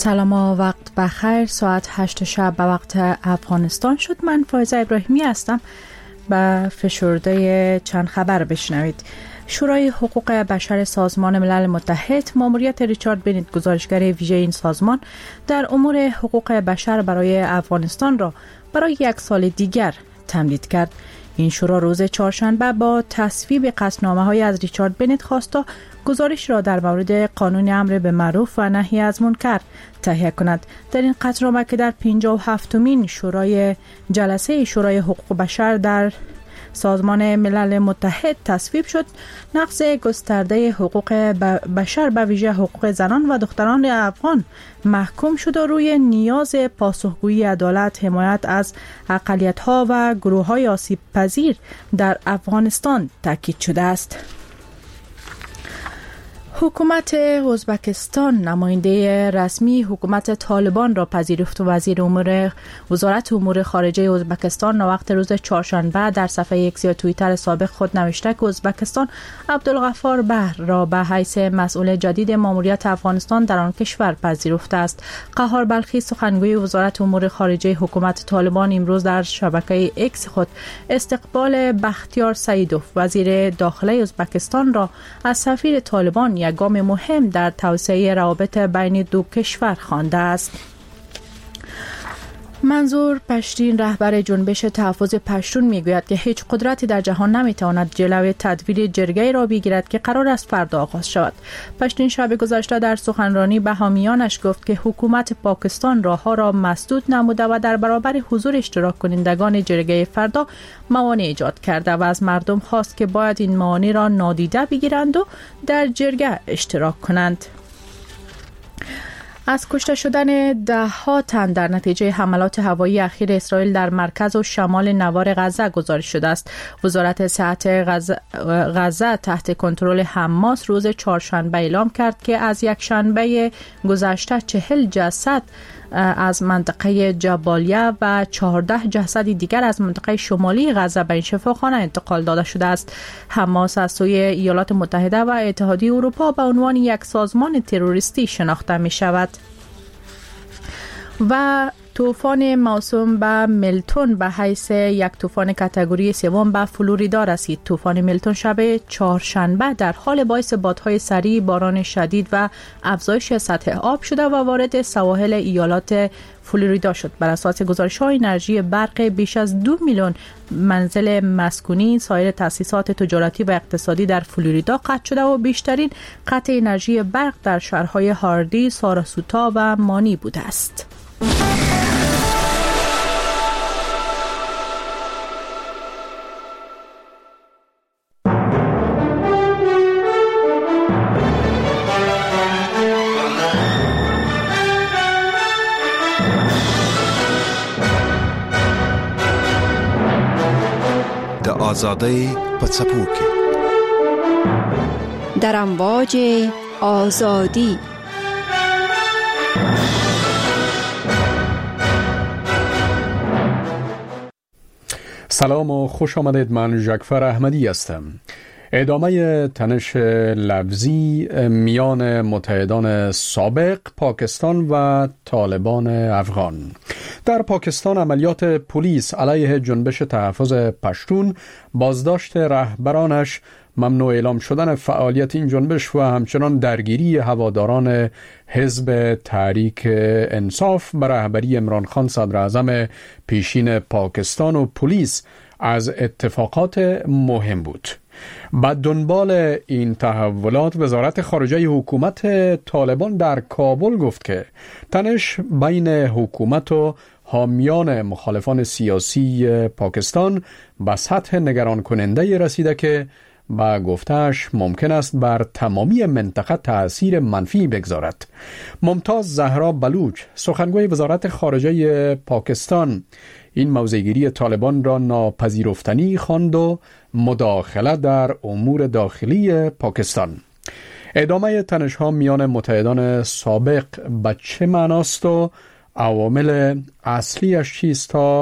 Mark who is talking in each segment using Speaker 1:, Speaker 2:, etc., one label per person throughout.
Speaker 1: سلام و وقت بخیر. ساعت 8 شب به وقت افغانستان شد. من فایزه ابراهیمی هستم. به فشرده چند خبر بشنوید. شورای حقوق بشر سازمان ملل متحد ماموریت ریچارد بنت، گزارشگر ویژه این سازمان در امور حقوق بشر برای افغانستان را برای 1 سال دیگر تمدید کرد. این شورا روز چهارشنبه با تصویب قطعنامه‌های از ریچارد بنت خواست تا گزارش را در مورد قانون امر به معروف و نهی از منکر تهیه کند. در این قطعنامه که در 57مین جلسه شورای حقوق بشر در سازمان ملل متحد تصویب شد، نقض گسترده حقوق بشر به ویژه حقوق زنان و دختران افغان محکوم شد و روی نیاز پاسخگویی، عدالت، حمایت از اقلیت‌ها و گروه‌های آسیب پذیر در افغانستان تاکید شده است. حکومت ازبکستان نماینده رسمی حکومت طالبان را پذیرفت و وزارت امور خارجه ازبکستان وقت روز چهارشنبه در صفحه اکس یا توییتر سابق خود نوشته که ازبکستان عبدالغفار بحر را به حیث مسئول جدید ماموریت افغانستان در آن کشور پذیرفته است. قهار بلخی، سخنگوی وزارت امور خارجه حکومت طالبان، امروز در شبکه اکس خود استقبال بختیار سعیدوف، وزیر داخله ازبکستان، را از سفیر طالبان یک گام مهم در توسعه روابط بین دو کشور خوانده است. منظور پشتین، رهبر جنبش تحفظ پشتون، میگوید که هیچ قدرتی در جهان نمیتواند جلوی تدویر جرگه‌ای را بگیرد که قرار است فردا آغاز شود. پشتین شب گذشته در سخنرانی به حامیانش گفت که حکومت پاکستان راهها را مسدود نموده و در برابر حضور اشتراک کنندگان جرگه فردا موانع ایجاد کرده و از مردم خواست که باید این موانع را نادیده بگیرند و در جرگه اشتراک کنند. از کشته شدن 10 تن در نتیجه حملات هوایی اخیر اسرائیل در مرکز و شمال نوار غزه گزارش شده است. وزارت صحت غزه تحت کنترل حماس روز چهارشنبه اعلام کرد که از یک شنبه گذشته 40 جسد از منطقه جبالیه و 14 جسد دیگر از منطقه شمالی غزه به این شفاخانه انتقال داده شده است. حماس از سوی ایالات متحده و اتحادیه اروپا به عنوان یک سازمان تروریستی شناخته می شود. و طوفان موسوم به میلتون به حیث یک طوفان کاتگوری 3 به فلوریدا رسید. طوفان میلتون شب چهارشنبه در حال باعث بادهای سریع، باران شدید و افزایش سطح آب شده و وارد سواحل ایالات فلوریدا شد. بر اساس گزارش‌های انرژی برق، بیش از 2 میلیون منزل مسکونی، سایر تأسیسات تجارتی و اقتصادی در فلوریدا قطع شده و بیشترین قطع انرژی برق در شهرهای هاردی، ساراسوتا و مانی بوده است.
Speaker 2: آزادی پڅپو کې
Speaker 3: در امواج آزادی.
Speaker 4: سلام و خوش آمدید. من ژاکفر احمدی هستم. ادامه تنش لفظی میان متحدان سابق پاکستان و طالبان افغان. در پاکستان عملیات پلیس علیه جنبش تحفظ پشتون، بازداشت رهبرانش، ممنوع اعلام شدن فعالیت این جنبش و همچنان درگیری هواداران حزب تحریک انصاف به رهبری عمران خان صدر اعظم پیشین پاکستان و پلیس از اتفاقات مهم بود. بعد دنبال این تحولات، وزارت خارجه حکومت طالبان در کابل گفت که تنش بین حکومت و حامیان مخالفان سیاسی پاکستان به سطح نگران کننده رسیده که با گفتهش ممکن است بر تمامی منطقه تأثیر منفی بگذارد. ممتاز زهرا بلوچ، سخنگوی وزارت خارجه پاکستان، این موضع‌گیری طالبان را ناپذیرفتنی خواند و مداخله در امور داخلی پاکستان. ادامه تنش‌ها میان متحدان سابق به چه معناست و عوامل اصلیش چیست تا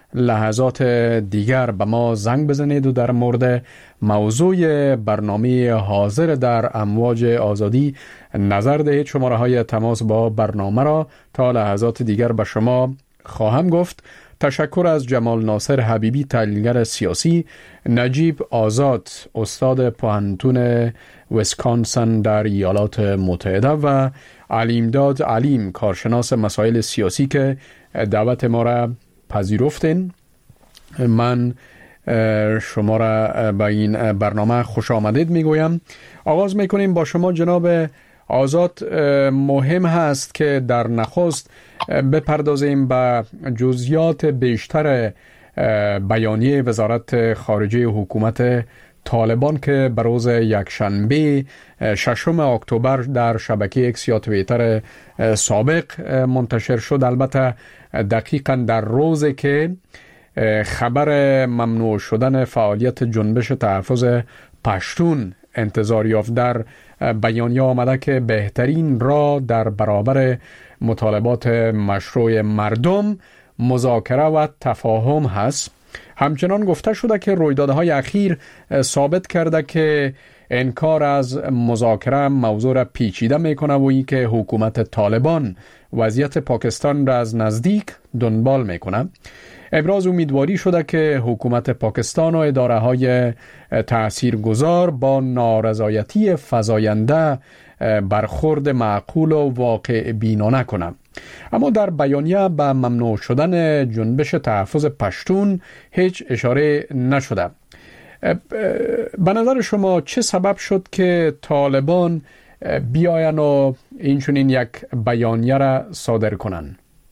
Speaker 4: لحظات دیگر به ما زنگ بزنید و در مورد موضوع برنامه حاضر در امواج آزادی نظر دهید. شماره های تماس با برنامه را تا لحظات دیگر به شما خواهم گفت. تشکر از جمال ناصر حبیبی، تحلیلگر سیاسی، نجیب آزاد، استاد پوهنتون ویسکانسن در ایالات متحده و علیمداد علیم، کارشناس مسائل سیاسی که دعوت ما را پذیرفتین. من شما را به این برنامه خوش آمدید میگویم. آغاز میکنیم با شما جناب آزاد. مهم هست که در نخست بپردازیم به جزئیات بیشتر بیانیه وزارت خارجه حکومت طالبان که بر روز یکشنبه 6 اکتبر در شبکه اکس یا توییتر سابق منتشر شد. البته دقیقاً در روزی که خبر ممنوع شدن فعالیت جنبش تحفظ پشتون انتظار یافت. در بیانیه آمده که بهترین راه در برابر مطالبات مشروع مردم مذاکره و تفاهم هست. همچنان گفته شده که رویدادهای اخیر ثابت کرده که انکار از مذاکره موضوع را پیچیده میکنه و این که حکومت طالبان وضعیت پاکستان را از نزدیک دنبال میکنه. ابراز امیدواری شده که حکومت پاکستان و اداره های تاثیرگذار با نارضایتی فزاینده برخورد معقول و واقع بینانه کنه. اما در بیانیه به ممنوع شدن جنبش تحفظ پشتون هیچ اشاره نشده. به نظر شما چه سبب شد که طالبان بیاین و اینچنین یک بیانیه را صادر کنن؟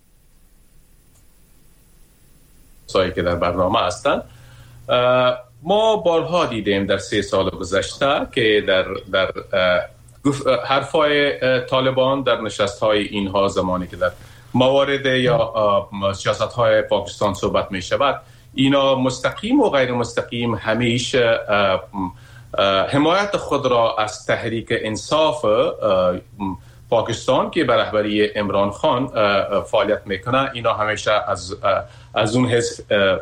Speaker 5: سایی که در برنامه هستند، ما بارها دیدیم در 3 سال گذشته که در حرفای طالبان در نشست‌های اینها، زمانی که در موارد یا سیاست‌های پاکستان صحبت می شود، اینا مستقیم و غیر مستقیم همیشه حمایت خود را از تحریک انصاف پاکستان که به رهبری عمران خان فعالیت میکنه، اینا همیشه از اون حزب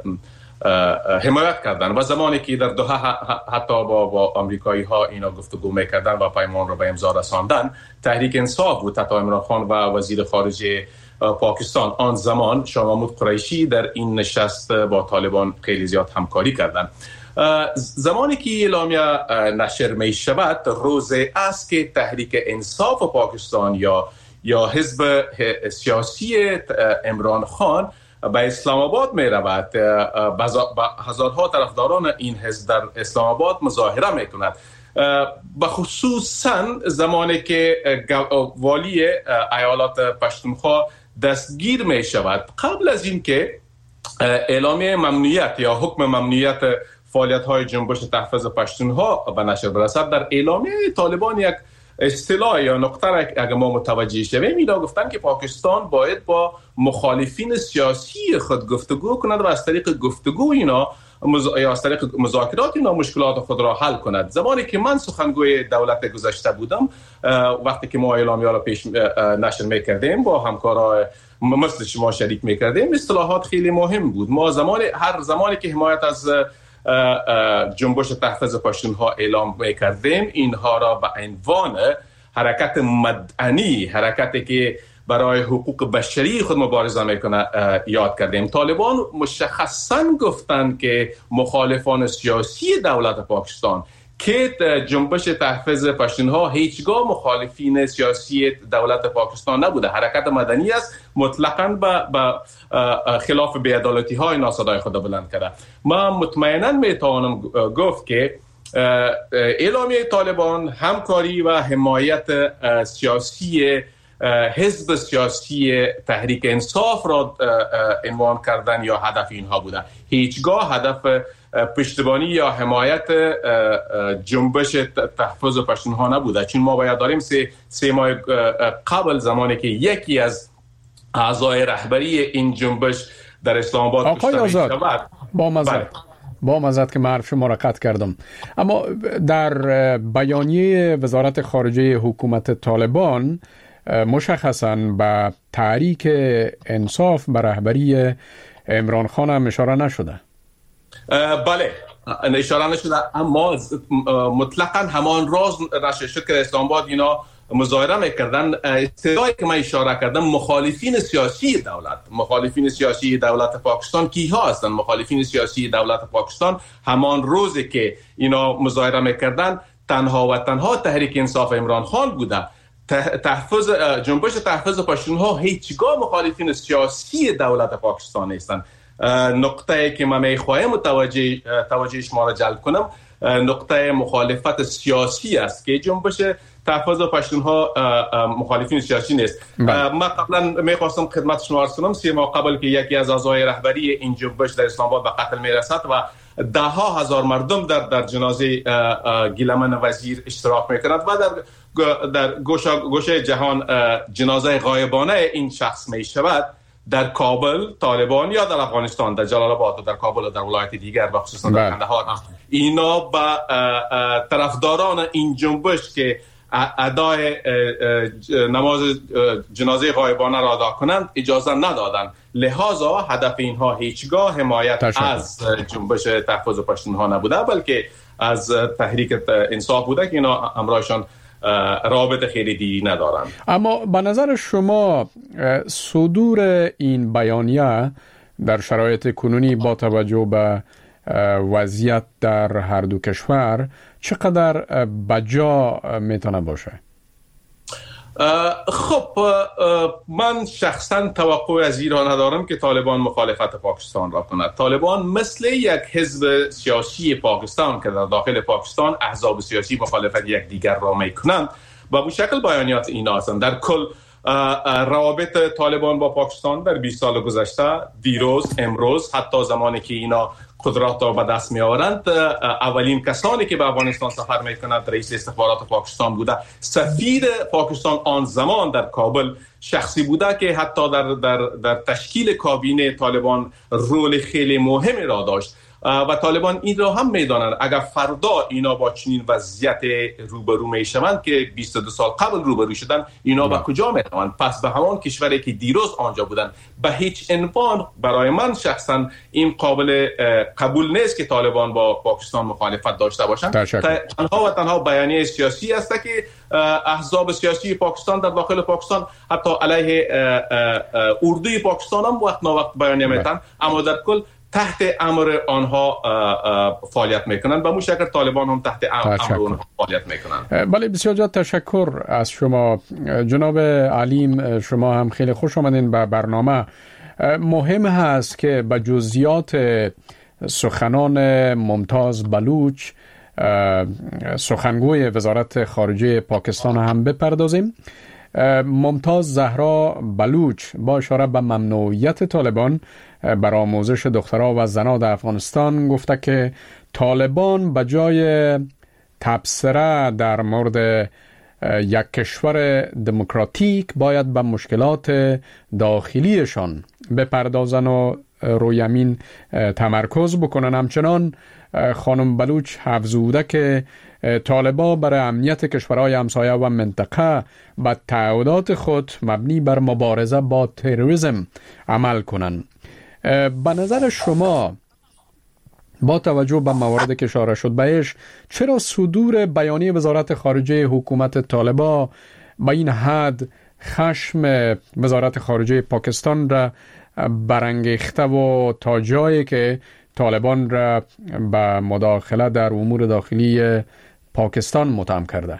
Speaker 5: حمایت کردن و زمانی که در دوحه حتی با آمریکایی ها اینا گفتگو میکردن و پیمان را به امضا رساندن، تحریک انصاف بود. حتی عمران خان و وزیر خارجه پاکستان آن زمان شاه محمود قریشی در این نشست با طالبان خیلی زیاد همکاری کردند. زمانی که اعلامیه نشر می شود، روزی است که تحریک انصاف پاکستان یا حزب سیاسی عمران خان به اسلام آباد می رود. هزارها طرفداران این حزب در اسلام آباد مظاهره می کند. بخصوصا زمانی که والی ایالات پشتونخوا دستگیر می شود. قبل از این که اعلامیه ممنوعیت یا حکم ممنوعیت فعالیت‌های جنبش تحفظ پشتونها به نشر برسد، در اعلامیه طالبان یک اصطلاح یا نقطه را اگر ما متوجه شویم، اینا گفتن که پاکستان باید با مخالفین سیاسی خود گفتگو کند و از طریق گفتگو اینا یا از طریق مذاکرات اینا مشکلات خود را حل کند. زمانی که من سخنگوی دولت گذشته بودم، وقتی که ما اعلامیه را پیش نشر می‌کردیم با همکارای مثل شما شریک می‌کردیم، اصطلاحات خیلی مهم بود. ما هر زمانی که حمایت از جنبش تحفظ پشتونها اعلام می‌کردیم، اینها را به عنوان حرکت مدنی، حرکتی که برای حقوق بشری خود مبارزه میکنه یاد کردیم. طالبان مشخصاً گفتند که مخالفان سیاسی دولت پاکستان که جنبش تحفظ پشتونها هیچگاه مخالفین سیاسی دولت پاکستان نبوده، حرکت مدنی است، مطلقاً به خلاف بی‌عدالتی های ناسزای خود بلند کرده. من مطمئناً میتوانم گفت که اعلامیه طالبان همکاری و حمایت سیاسی حزب سیاسی تحریک انصاف را عنوان کردن یا هدف اینها بوده. هیچگاه هدف پشتیبانی یا حمایت جنبش تحفظ پشتونها نبوده، چون ما باید داریم 3 ماه قبل، زمانی که یکی از اعضای رهبری این جنبش در اسلام آباد کشته شود.
Speaker 4: با معذرت که معرف شما را قطع کردم، اما در بیانیه وزارت خارجه حکومت طالبان مشخصاً به تحریک انصاف به رهبری عمران خان هم اشاره نشده.
Speaker 5: بله اشاره نشده، اما مطلقا همان راز نشر شد که اسلام آباد اینا مظاهره میکردن. استدایی که من اشاره کردم مخالفین سیاسی دولت پاکستان کیها هستند؟ مخالفین سیاسی دولت پاکستان همان روزی که اینا مظاهره میکردن تنها و تنها تحریک انصاف عمران خان بوده. جنبش تحفظ پشتونها هیچگاه مخالفین سیاسی دولت پاکستان نیستند. نقطه‌ای که من میخواهم توجه شما را جلب کنم نقطه مخالفت سیاسی است که جنبش تحفظ پشتونها مخالفین سیاسی نیست. من قبلا میخواستم خدمت شما عرض کنم 3 ماه قبل که یکی از اعضای رهبری این جنبش در اسلام آباد به قتل میرسد و 10,000 مردم در جنازه گیلمن وزیر اشتراک میکنند و در گوشه جهان جنازه غایبانه این شخص میشود. در کابل طالبان یا در افغانستان در جلال آباد و در کابل و در ولایت دیگر و خصوصا در قندهار اینا با طرفداران این جنبش که ادای نماز جنازه غایبانه را ادا کنند اجازه ندادند. لذا هدف اینها هیچگاه حمایت از جنبش تحفظ پشتونها نبوده بلکه از تحریک انصاف بوده که اینا همراهشان رابط خیلی دیری ندارند.
Speaker 4: اما به نظر شما صدور این بیانیه در شرایط کنونی با توجه به وضعیت در هر دو کشور چقدر بجا میتونه باشه؟
Speaker 5: خب من شخصا توقع از ایران ندارم که طالبان مخالفت پاکستان را کند. طالبان مثل یک حزب سیاسی پاکستان که در داخل پاکستان احزاب سیاسی مخالفت یکدیگر را میکنند و به شکل بیانیات اینا هستند. در کل روابط طالبان با پاکستان در 20 سال گذشته دیروز امروز حتی زمانی که اینا قدرت را به دست می آورند اولین کسانی که به افغانستان سفر می کنند رئیس استخبارات پاکستان بوده. سفیر پاکستان آن زمان در کابل شخصی بوده که حتی در تشکیل کابینه طالبان رول خیلی مهمی را داشت و طالبان این را هم میدانند اگر فردا اینا با چنین وضعیت روبرو میشوند که 22 سال قبل روبرو شدن اینا به کجا میروند؟ پس به همان کشوری که دیروز آنجا بودن. به هیچ عنوان برای من شخصا این قابل قبول نیست که طالبان با پاکستان مخالفت داشته باشند. تنها و تنها بیانیه سیاسی است که احزاب سیاسی پاکستان در داخل پاکستان حتی علیه اردوی پاکستان هم وقت نوقت بیانیه میتن اما در کل تحت امر آنها فعالیت میکنند. به مشکل طالبان هم تحت امر آنها فعالیت میکنند.
Speaker 4: بله بسیار زیاد تشکر از شما جناب علیم. شما هم خیلی خوش آمدین به برنامه. مهم هست که به جزئیات سخنان ممتاز بلوچ سخنگوی وزارت خارجه پاکستان هم بپردازیم. ممتاز زهرا بلوچ با اشاره به ممنوعیت طالبان بر آموزش دخترها و زنان در افغانستان گفته که طالبان به جای تبصره در مورد یک کشور دموکراتیک باید به مشکلات داخلیشان بپردازن و روی همین تمرکز بکنن. همچنان خانم بلوچ افزوده که طالبان برای امنیت کشورهای همسایه و منطقه به تعهدات خود مبنی بر مبارزه با تروریسم عمل کنند. به نظر شما با توجه به مواردی که اشاره شد بهش چرا صدور بیانیه وزارت خارجه حکومت طالبان به این حد خشم وزارت خارجه پاکستان را برانگیخته و تا جایی که طالبان را به مداخله در امور داخلی پاکستان متهم کرده؟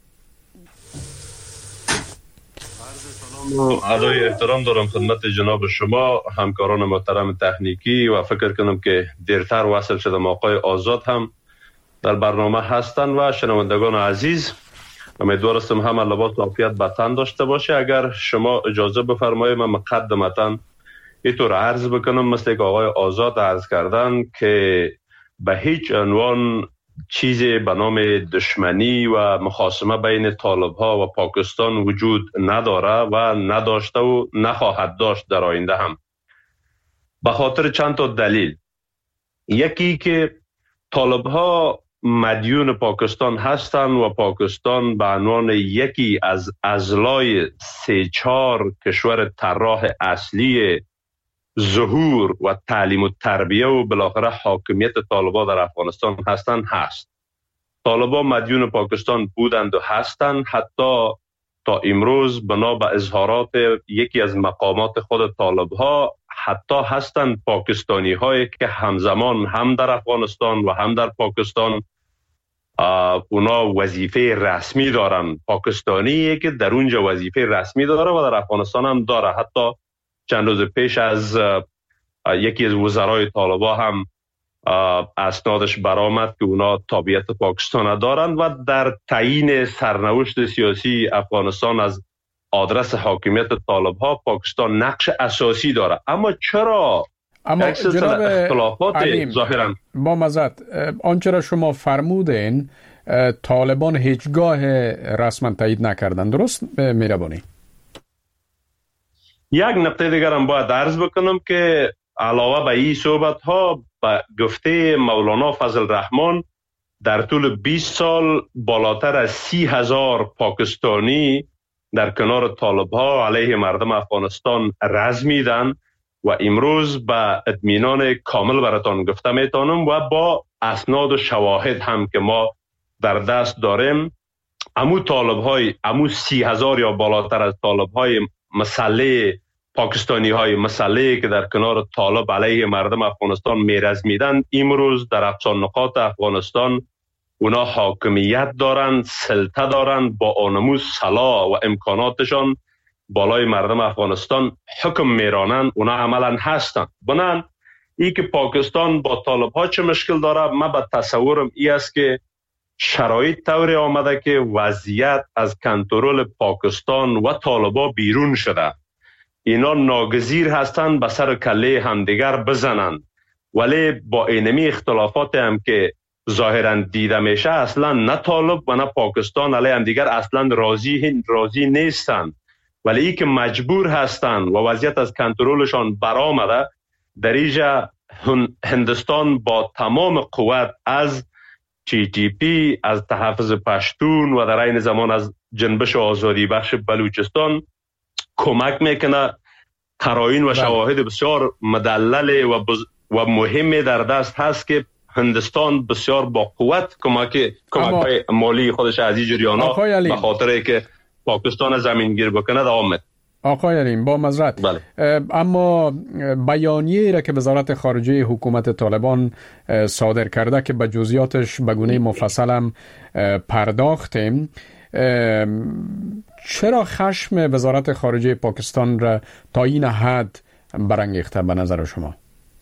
Speaker 6: ادای احترام دارم خدمت جناب شما، همکاران محترم تکنیکی و فکر کنم که دیرتر وصل شدم آقای آزاد هم در برنامه هستند و شنوندگان عزیز امیدوار هستم همه لباس و عافیت به تن داشته باشه. اگر شما اجازه بفرمایید من مقدمتاً اینطور عرض بکنم مثل که آقای آزاد عرض کردن که به هیچ عنوان چیزی به نام دشمنی و مخاصمه بین طالب‌ها و پاکستان وجود نداره و نداشته و نخواهد داشت در آینده هم، به خاطر چند تا دلیل. یکی که طالب‌ها مدیون پاکستان هستند و پاکستان به عنوان یکی از اضلاع 3-4 کشور طراح اصلی ظهور و تعلیم و تربیه و بالاخره حاکمیت طالبان در افغانستان هست. طالبان مدیون پاکستان بودند و هستند. حتی تا امروز بنا به اظهارات یکی از مقامات خود طالبها حتی هستند پاکستانی هایی که همزمان هم در افغانستان و هم در پاکستان اونا وظیفه رسمی دارن. پاکستانی که در اونجا وظیفه رسمی داره و در افغانستان هم داره. حتی چند روز پیش از یکی از وزرای طالبان هم اسنادش برآمد که اونا تابعیت پاکستان دارند و در تعیین سرنوشت سیاسی افغانستان از آدرس حاکمیت طالبها پاکستان نقش اساسی داره. اما چرا
Speaker 4: جناب
Speaker 6: اختلافات ظاهرا
Speaker 4: با مزد آنچه را شما فرمودین طالبان هیچگاه رسما تایید نکردن، درست مهربانی؟
Speaker 6: یک نکته دیگر هم باید عرض بکنم که علاوه به این صحبت ها به گفته مولانا فضل الرحمن در طول 20 سال بالاتر از 30,000 پاکستانی در کنار طالبها علیه مردم افغانستان رزمیدن و امروز به اطمینان کامل براتان گفته میتونم و با اسناد و شواهد هم که ما در دست داریم امو طالبهای 30,000 یا بالاتر از طالبهای مسلح پاکستانی های مسلحی که در کنار طالب علیه مردم افغانستان میرزمیدن امروز در اقصا نقاط افغانستان اونا حاکمیت دارند، سلطه دارند، با آنمو سلاح و امکاناتشان بالای مردم افغانستان حکم میرانند. اونا عملا هستند. بنان ای که پاکستان با طالب ها چه مشکل داره، من به تصورم ای است که شرایط طوری آمده که وضعیت از کنترل پاکستان و طالبا بیرون شده. اینا ناگزیر هستند به سر کله همدیگر بزنند، ولی با اینمی اختلافات هم که ظاهرا دیده میشه اصلا نه طالب و نه پاکستان علیه همدیگر اصلا راضی نیستند، ولی ای که مجبور هستند و وضعیت از کنترلشان برآمده. در اینجا هندوستان با تمام قوت از TTP، از تحفظ پشتون و در این زمان از جنبش آزادی بخش بلوچستان کمک میکنه. قرائن و شواهد بسیار مدلل و مهم در دست هست که هندوستان بسیار با قوت کمک مالی خودش از این جریانا به خاطر که پاکستان زمینگیر بکنه دوام میده.
Speaker 4: آقای علیم با معذرت، اما بیانیه‌ای را که وزارت خارجه حکومت طالبان صادر کرده که به جزئیاتش به گونه مفصل هم پرداختیم، چرا خشم وزارت خارجه پاکستان را تا این حد برانگیخته به نظر شما؟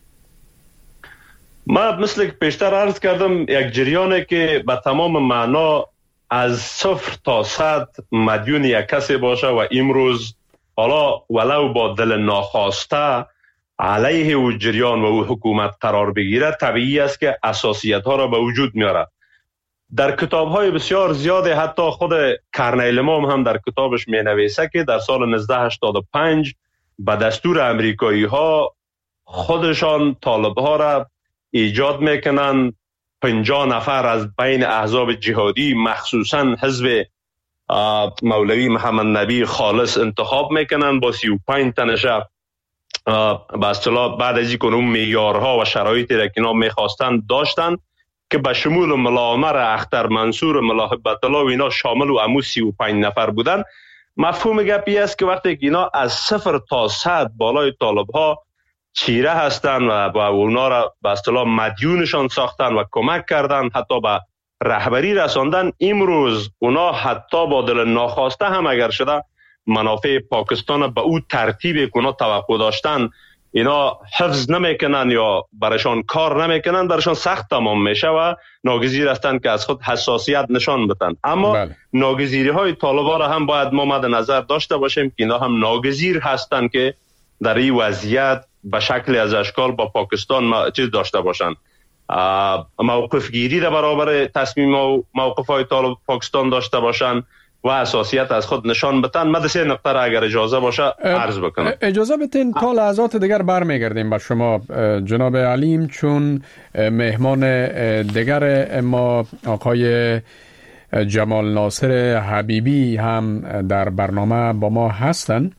Speaker 6: من مثل که پیشتر عرض کردم یک جریانه که به تمام معنا از 0 تا 100 مدیون یک کسی باشه و امروز حالا ولو با دل ناخواسته علیه او جریان و او حکومت قرار بگیره، طبیعی است که اساسیت ها را به وجود میاره. در کتاب های بسیار زیاده، حتی خود کرنیل امام هم در کتابش می نویسه که در سال 1985 به دستور امریکایی ها خودشان طالب ها را ایجاد میکنن. 50 نفر از بین احزاب جهادی مخصوصا حزب مولوی محمد نبی خالص انتخاب میکنن با 35 تنش به اصطلاح بعد از اینکه اون معیارها و شرایطی را که اینا میخواستن داشتن که به شمول ملا عمر اختر منصور ملا هبت الله و اینا شامل و امو 35 نفر بودن. مفهوم گپی است که وقتی که اینا از 0 تا 100 بالای طالب ها چیره هستن و اونا را به اصطلاح مدیونشان ساختن و کمک کردن، حتی به رهبری رساندن، امروز اونا حتی با دل ناخواسته هم اگر شده منافع پاکستان به او ترتیبی که اونا توقع داشتن اینا حفظ نمیکنن یا برشان کار نمیکنن، برشان سخت تمام میشه و ناگزیر هستند که از خود حساسیت نشان بدن. اما ناگزیری های طالبان را هم باید ما مد نظر داشته باشیم که اینا هم ناگزیر هستند که در این وضعیت به شکل از اشکال با پاکستان چیز داشته باشن، موقف گیری در برابر تصمیم و موقف های طالب پاکستان داشته باشن و اساسیت از خود نشان بدن. من سه نقطه را اگر اجازه باشه عرض بکنم.
Speaker 4: اجازه بدین تا لحظات دیگر برمیگردیم با شما جناب علیم، چون مهمان دیگر ما آقای جمال ناصر حبیبی هم در برنامه با ما هستند.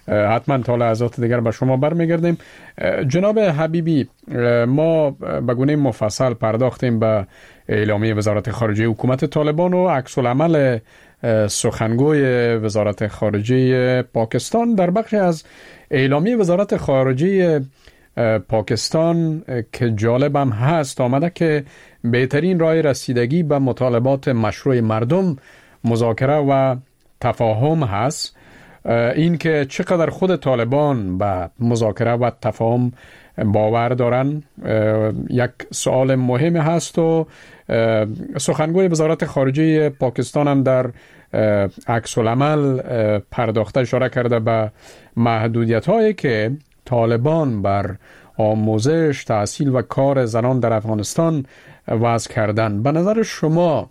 Speaker 4: حتما تا لحظات دیگر به شما برمیگردیم. جناب حبیبی، ما به گونه مفصل پرداختیم به اعلامیه وزارت خارجه حکومت طالبان و عکس العمل سخنگوی وزارت خارجه پاکستان. در بخش از اعلامیه وزارت خارجه پاکستان که جالبم هست آمده که بهترین راه رسیدگی به مطالبات مشروع مردم مذاکره و تفاهم هست. این که چقدر خود طالبان به مذاکره و تفاهم باور دارن یک سوال مهم هست و سخنگوی وزارت خارجه پاکستان هم در عکس العمل پرداخته اشاره کرده به محدودیت هایی که طالبان بر آموزش، تحصیل و کار زنان در افغانستان وضع کردن. به نظر شما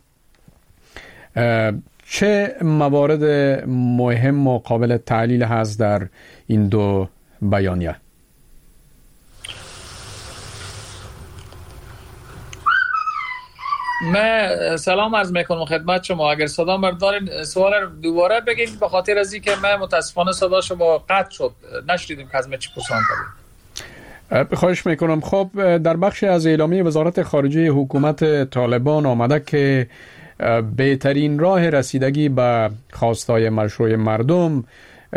Speaker 4: چه موارد مهم و قابل تحلیل هست در این دو بیانیه؟
Speaker 7: من سلام عرض میکنم خدمت شما. اگر صدا مردان سوال رو دوباره بگید، به خاطر از اینکه من متاسفانه صدا شما قطع شد، نشنیدیم که از من چی پرسان کردید.
Speaker 4: خواهش میکنم. خب در بخش از اعلامیه وزارت خارجه حکومت طالبان آمده که بهترین راه رسیدگی به خواستای مشروع مردم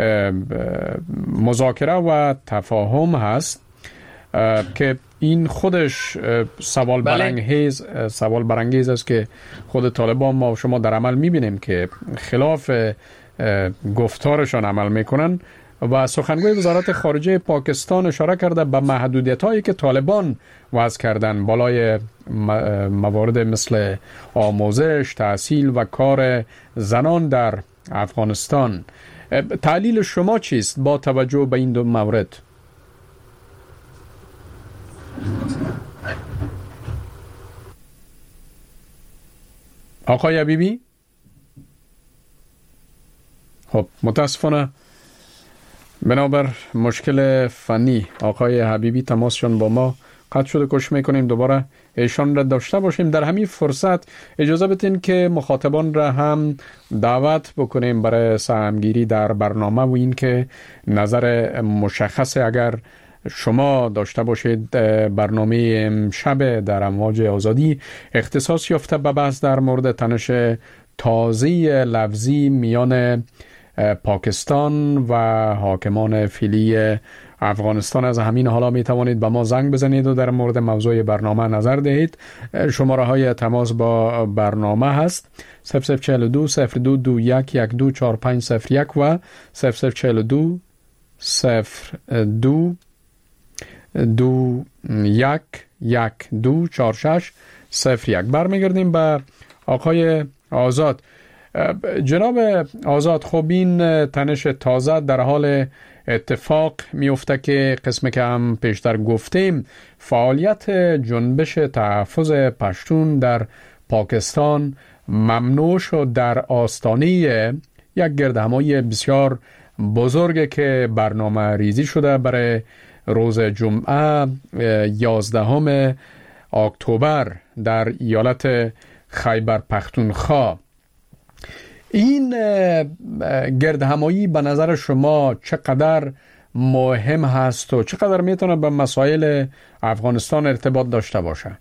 Speaker 4: مذاکره و تفاهم هست که این خودش سوال برانگیز است که خود طالبان ما و شما در عمل میبینیم که خلاف گفتارشان عمل میکنن و سخنگوی وزارت خارجه پاکستان اشاره کرده به محدودیت هایی که طالبان وضع کردن بالای موارد مثل آموزش، تحصیل و کار زنان در افغانستان. تحلیل شما چیست با توجه به این دو مورد؟ آقای حبیبی؟ خب متاسفانه بنابر مشکل فنی آقای حبیبی تماسشون با ما قطع شده. کوشش میکنیم دوباره ایشان را داشته باشیم. در همین فرصت اجازه بدین که مخاطبان را هم دعوت بکنیم برای سهمگیری در برنامه و این که نظر مشخص اگر شما داشته باشید برنامه امشب در امواج آزادی اختصاص یافته به بحث در مورد تنش تازه لفظی میان پاکستان و حاکمان فعلی افغانستان. از همین حالا می توانید به ما زنگ بزنید و در مورد موضوع برنامه نظر دهید. شماره های تماس با برنامه هست 0042 0221 124501 و 0042 02 21 124601. برمیگردیم به آقای آزاد. جناب آزاد، خب این تنش تازه در حال اتفاق میفته که قسمی که هم پیشتر گفتیم فعالیت جنبش تحفظ پشتون در پاکستان ممنوع شد در آستانه یک گردهمایی بسیار بزرگ که برنامه ریزی شده برای روز جمعه 11 اکتبر در ایالت خیبر پختونخوا. این گردهمایی به نظر شما چقدر مهم هست و چقدر میتونه به مسائل افغانستان ارتباط داشته باشه؟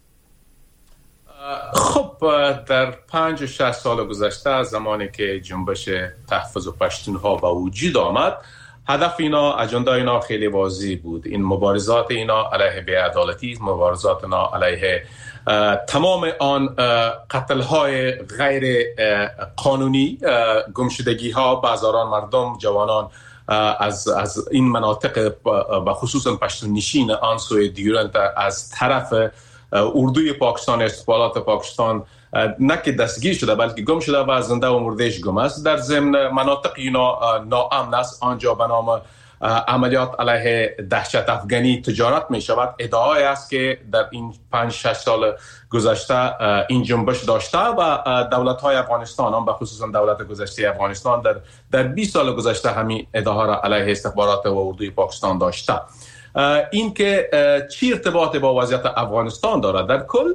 Speaker 5: خب در 5-6 سال گذشته از زمانی که جنبش تحفظ پشتونها به وجود آمد، هدف اینا، اجندا اینا خیلی واضح بود. این مبارزات اینا علیه بی‌عدالتی، مبارزات اینا علیه تمام آن قتل‌های غیر قانونی، گمشدگی ها به هزاران مردم، جوانان از این مناطق به خصوص پشتون نشین آن سوی دیورند از طرف اردوی پاکستان، استخبارات پاکستان نه که دستگیر شده بلکه گم شده و زنده و مردهش گم است. در ضمن مناطق اینا ناامن است، آنجا به نام عملیات علیه دهشت افغانی تجارت می شود. ادعای است که در این 5-6 سال گذشته این جنبش داشته و دولت های افغانستان، هم به خصوصا دولت گذشته افغانستان در 20 سال گذشته همین ادعا را علیه استخبارات و اردوی پاکستان داشته. این که چی ارتباط با وضعیت افغانستان دارد؟ در کل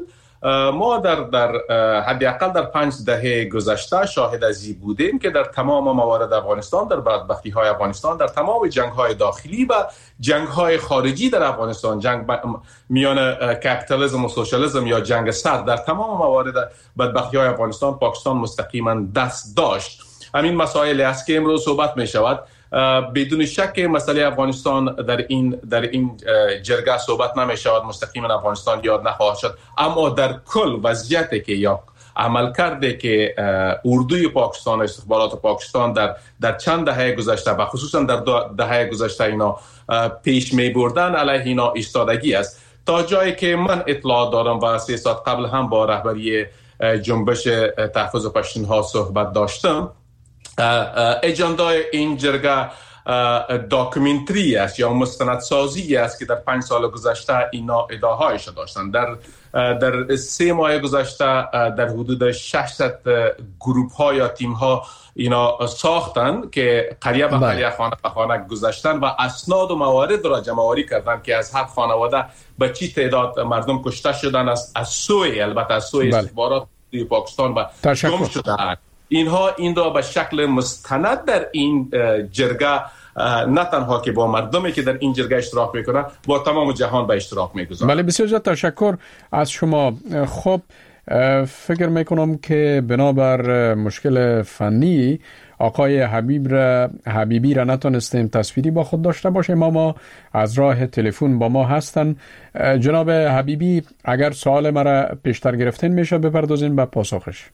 Speaker 5: ما در حداقل در 5 دهه گذشته شاهد از این بودیم که در تمام موارد افغانستان، در بدبختی‌های افغانستان، در تمام جنگ‌های داخلی و جنگ‌های خارجی در افغانستان، جنگ میان کپیتالیسم و سوشالیسم یا جنگ سرد، در تمام موارد بدبختی‌های افغانستان پاکستان مستقیما دست داشت. همین مسائلی است که امروز صحبت می شود. بدون شک مسئله افغانستان در این جرگه صحبت نمی شود، مستقیما افغانستان یاد نخواهد شد، اما در کل وضعیتی که یا عمل کرده که اردوی پاکستان، استخبارات پاکستان در چند دهه گذشته و خصوصا در دهه گذشته اینا پیش می بردن علیه اینا ایستادگی است. تا جایی که من اطلاع دارم و 3 ساعت قبل هم با رهبری جنبش تحفظ پشتونها صحبت داشتم، اجندای این جرگه داکومنتری است یا مستندسازی است که در 5 سال گذشته اینا ادعاهایش داشتن. در 3 ماه گذشته در حدود 600 گروپ ها یا تیم ها اینا ساختن که قریه به قریه، خانه به خانه گذاشتن و اسناد و موارد را جمع‌آوری کردن که از هر خانواده به چی تعداد مردم کشته شدن از سوی، البته از سوی استخبارات پاکستان و گم شدن. اینها این را به شکل مستند در این جرگه نه تنها که با مردمی که در این جرگه اشتراک میکنن، با تمام جهان به اشتراک میگذارن.
Speaker 4: بله، بسیار زیاد تشکر از شما. خب فکر میکنم که بنابر مشکل فنی آقای حبیبی را نتونستیم تصویری با خود داشته باشیم، اما از راه تلفن با ما هستن. جناب حبیبی، اگر سوال مرا پیشتر گرفتین میشه بپردازین به پاسخش.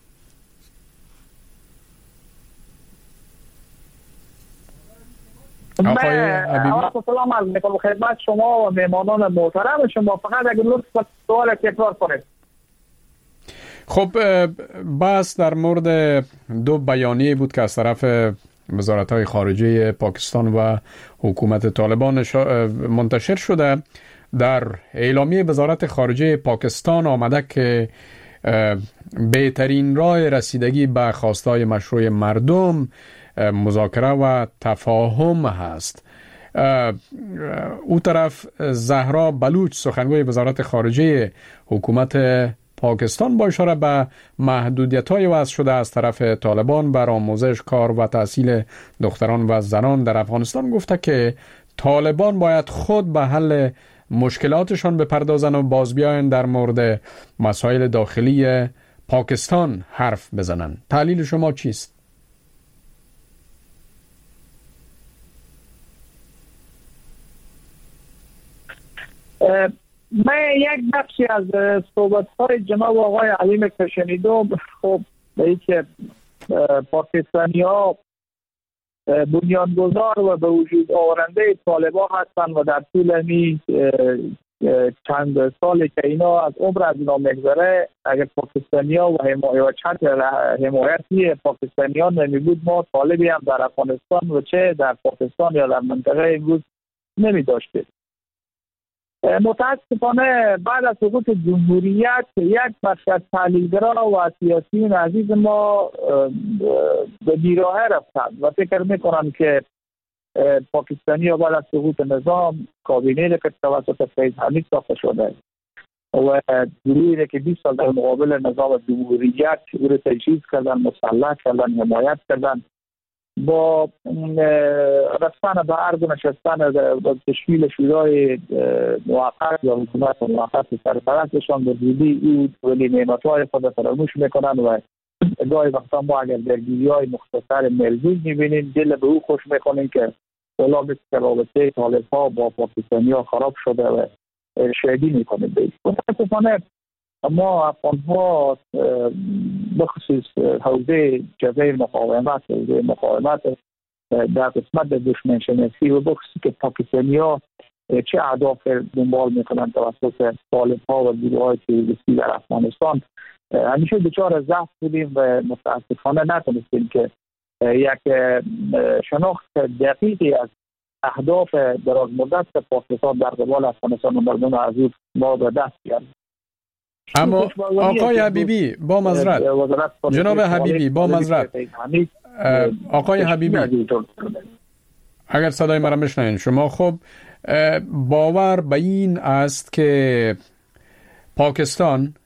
Speaker 8: سلام عرض میکنم خدمت شما و مهمانان محترم شما. فقط اگر لطف سوال تکرار کنید.
Speaker 4: خب بحث در مورد 2 بیانیه بود که از طرف وزارت‌های خارجه پاکستان و حکومت طالبان منتشر شده. در اعلامیه وزارت خارجه پاکستان آمده که بهترین راه رسیدگی به خواستهای مشروع مردم مذاکره و تفاهم هست. او طرف زهرا بلوچ، سخنگوی وزارت خارجه حکومت پاکستان، با اشاره به محدودیت‌های وضع شده از طرف طالبان بر آموزش، کار و تحصیل دختران و زنان در افغانستان گفته که طالبان باید خود به حل مشکلاتشان بپردازن و باز بیاین در مورد مسائل داخلی پاکستان حرف بزنن. تحلیل شما چیست؟
Speaker 8: من یک بخشی از صحبت‌های جناب آقای علیم که شنیدم، خب به این که پاکستانی‌ها بنیانگذار و به وجود آورنده طالبان هستند و در طول این چند سالی که اینا از عمر از اینا میگذره، اگر پاکستانی‌ها و چند حمایتی پاکستانیان نمی بود، ما طالبی هم در افغانستان و چه در پاکستان یا در منطقه امروز نمی داشتیم. متاسفانه بعد از سقوط جمهوریت یک بخش از تحلیلگرا و سیاسیون عزیز ما به بیراهه رفتند و فکر میکنم که پاکستانی ها بعد از سقوط نظام کابینه که توسط سید حمید ساخته شده و گروهی که 20 سال در مقابل نظام جمهوریت او را تجهیز کردن، مسلح کردن، حمایت کردن، با رفتن به عرض نشستن با تشکیل شورای موقت یا حکومت موقت سرپرستشان به زودی او ولی نعمت‌های خود فراموش میکنن و گاهی وقتا ما اگر درگیری‌های مختصر ملزوم میبینیم دل به او خوش میکنیم که اولا مثل رابطه طالب‌ها با پاکستانی‌ها خراب شده و شهدی میکنیم بید. متاسفانه ما افغان‌ها بخصوص حوزه جبهه مقاومت در قسمت دشمن شناسی و بخصوصی که پاکستانی‌ها چه اهداف دنبال میکنند توسط طالب‌ها و گروه‌های تروریستی در افغانستان همیشه دچار ضعف بودیم و متاسفانه نتونستیم که یک شناخت دقیقی از اهداف دراز مدت پاکستان در قبال افغانستان و مردم عزیز ما به دست بیاریم.
Speaker 4: اما آقای حبیبی با معذرت، جناب حبیبی با معذرت، آقای حبیبی اگر صدای مرا میشنوین شما، خب باور به این است که پاکستان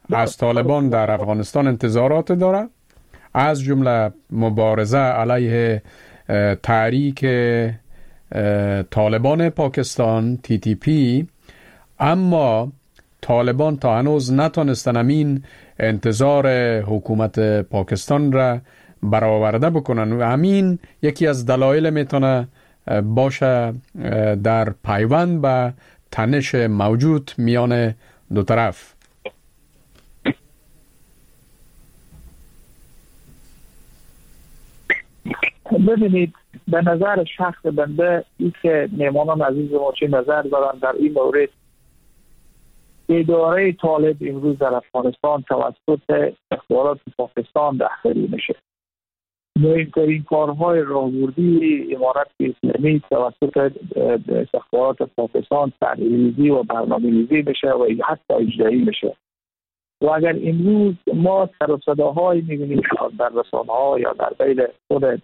Speaker 4: از طالبان در افغانستان انتظارات داره، از جمله مبارزه علیه تحریک طالبان پاکستان TTP، اما طالبان تا هنوز نتونستن همین انتظار حکومت پاکستان را برآورده بکنن و همین یکی از دلایل میتونه باشه در پیوند به تنش موجود میان دو طرف.
Speaker 8: ببینید، به نظر شخص بنده این که میهمانان عزیز ما چه نظر دارن در این مورد، اداره طالب امروز در افغانستان توسط استخبارات پاکستان رهبری میشه. مهمترین کارهای راهبردی امارت اسلامی توسط استخبارات پاکستان طرح‌ریزی و برنامه‌ریزی میشه و حتی اجرایی میشه. و اگر امروز ما سر و صداهایی می‌بینیم در رسانه‌ها یا در بین خود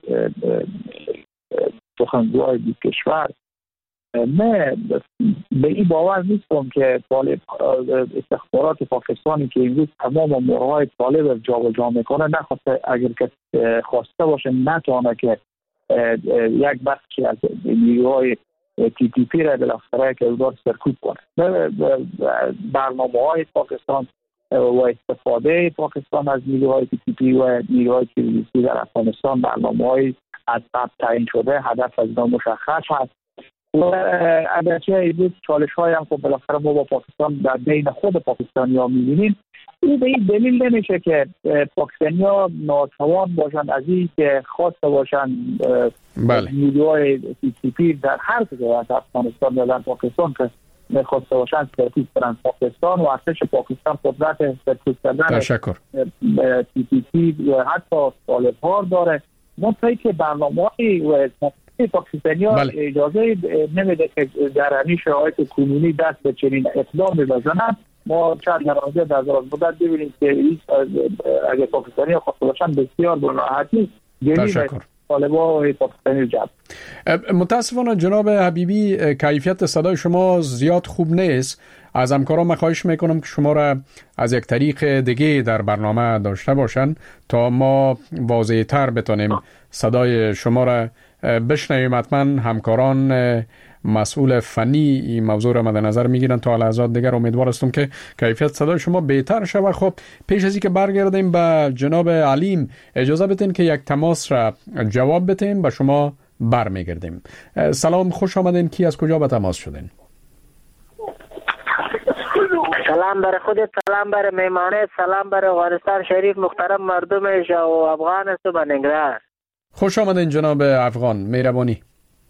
Speaker 8: سخنگوهای کشور، من به این باور نیستم که طالب استخبارات پاکستانی که امروز تمام امورهای طالب جابجا میکنه نخواسته، اگر که خواسته باشه نتونه که یک بخشی از نیروهای TTP را بالاخره که اونها سرکوب کنه. برنامه‌های پاکستان و استفاده پاکستان از نیروهای TTP و نیروهای تروریستی در افغانستان برنامه‌های از قبل تعیین شده، هدف از اینا مشخص هست. و اگرچه این چالش های هم که بالاخره ما با پاکستان در بین خود پاکستانی ها می‌بینیم، این به این دلیل نمیشه که پاکستانی ها ناتوان باشند از این که خواسته باشند نیروهای TTP در هر کجا از افغانستان یا در پاکستان که خواسته باشند سرکوب کنند. پاکستان و ارتش پاکستان قدرت سرکوب کردن TTP حتی طالب‌ها داره. منتهی که برنامه‌های و پاکستانی ها اجازه نمیده که در همین شرایط کنونی دست به چنین اقدامی بزنند. ما چند نمازه در دراز مدت ببینیم که اگر پاکستانی ها خواسته باشند بسیار به راحتی جنین طالبان و پاکستانی جلب.
Speaker 4: متاسفانه جناب حبیبی کیفیت صدای شما زیاد خوب نیست. از همکاران خواهش میکنم که شما را از یک طریق دیگه در برنامه داشته باشن تا ما واضح تر بتونیم صدای شما را بشنویم. حتما همکاران مسئول فنی این موضوع را مد نظر میگیرن. تا لحظات دیگر امیدوار هستم که کیفیت صدای شما بهتر شود. خب پیش از اینکه برگردیم به جناب علیم، اجازه بدین که یک تماس را جواب بدیم، به شما برمیگردیم. سلام، خوش آمدین. کی از کجا به تماس شدین؟
Speaker 9: سلام بر خودت، سلام بر میمانه، سلام بر افغانستان شریف، محترم مردمش و افغان است و بنگرهار. خوش
Speaker 4: آمدین جناب افغان، مهربانی.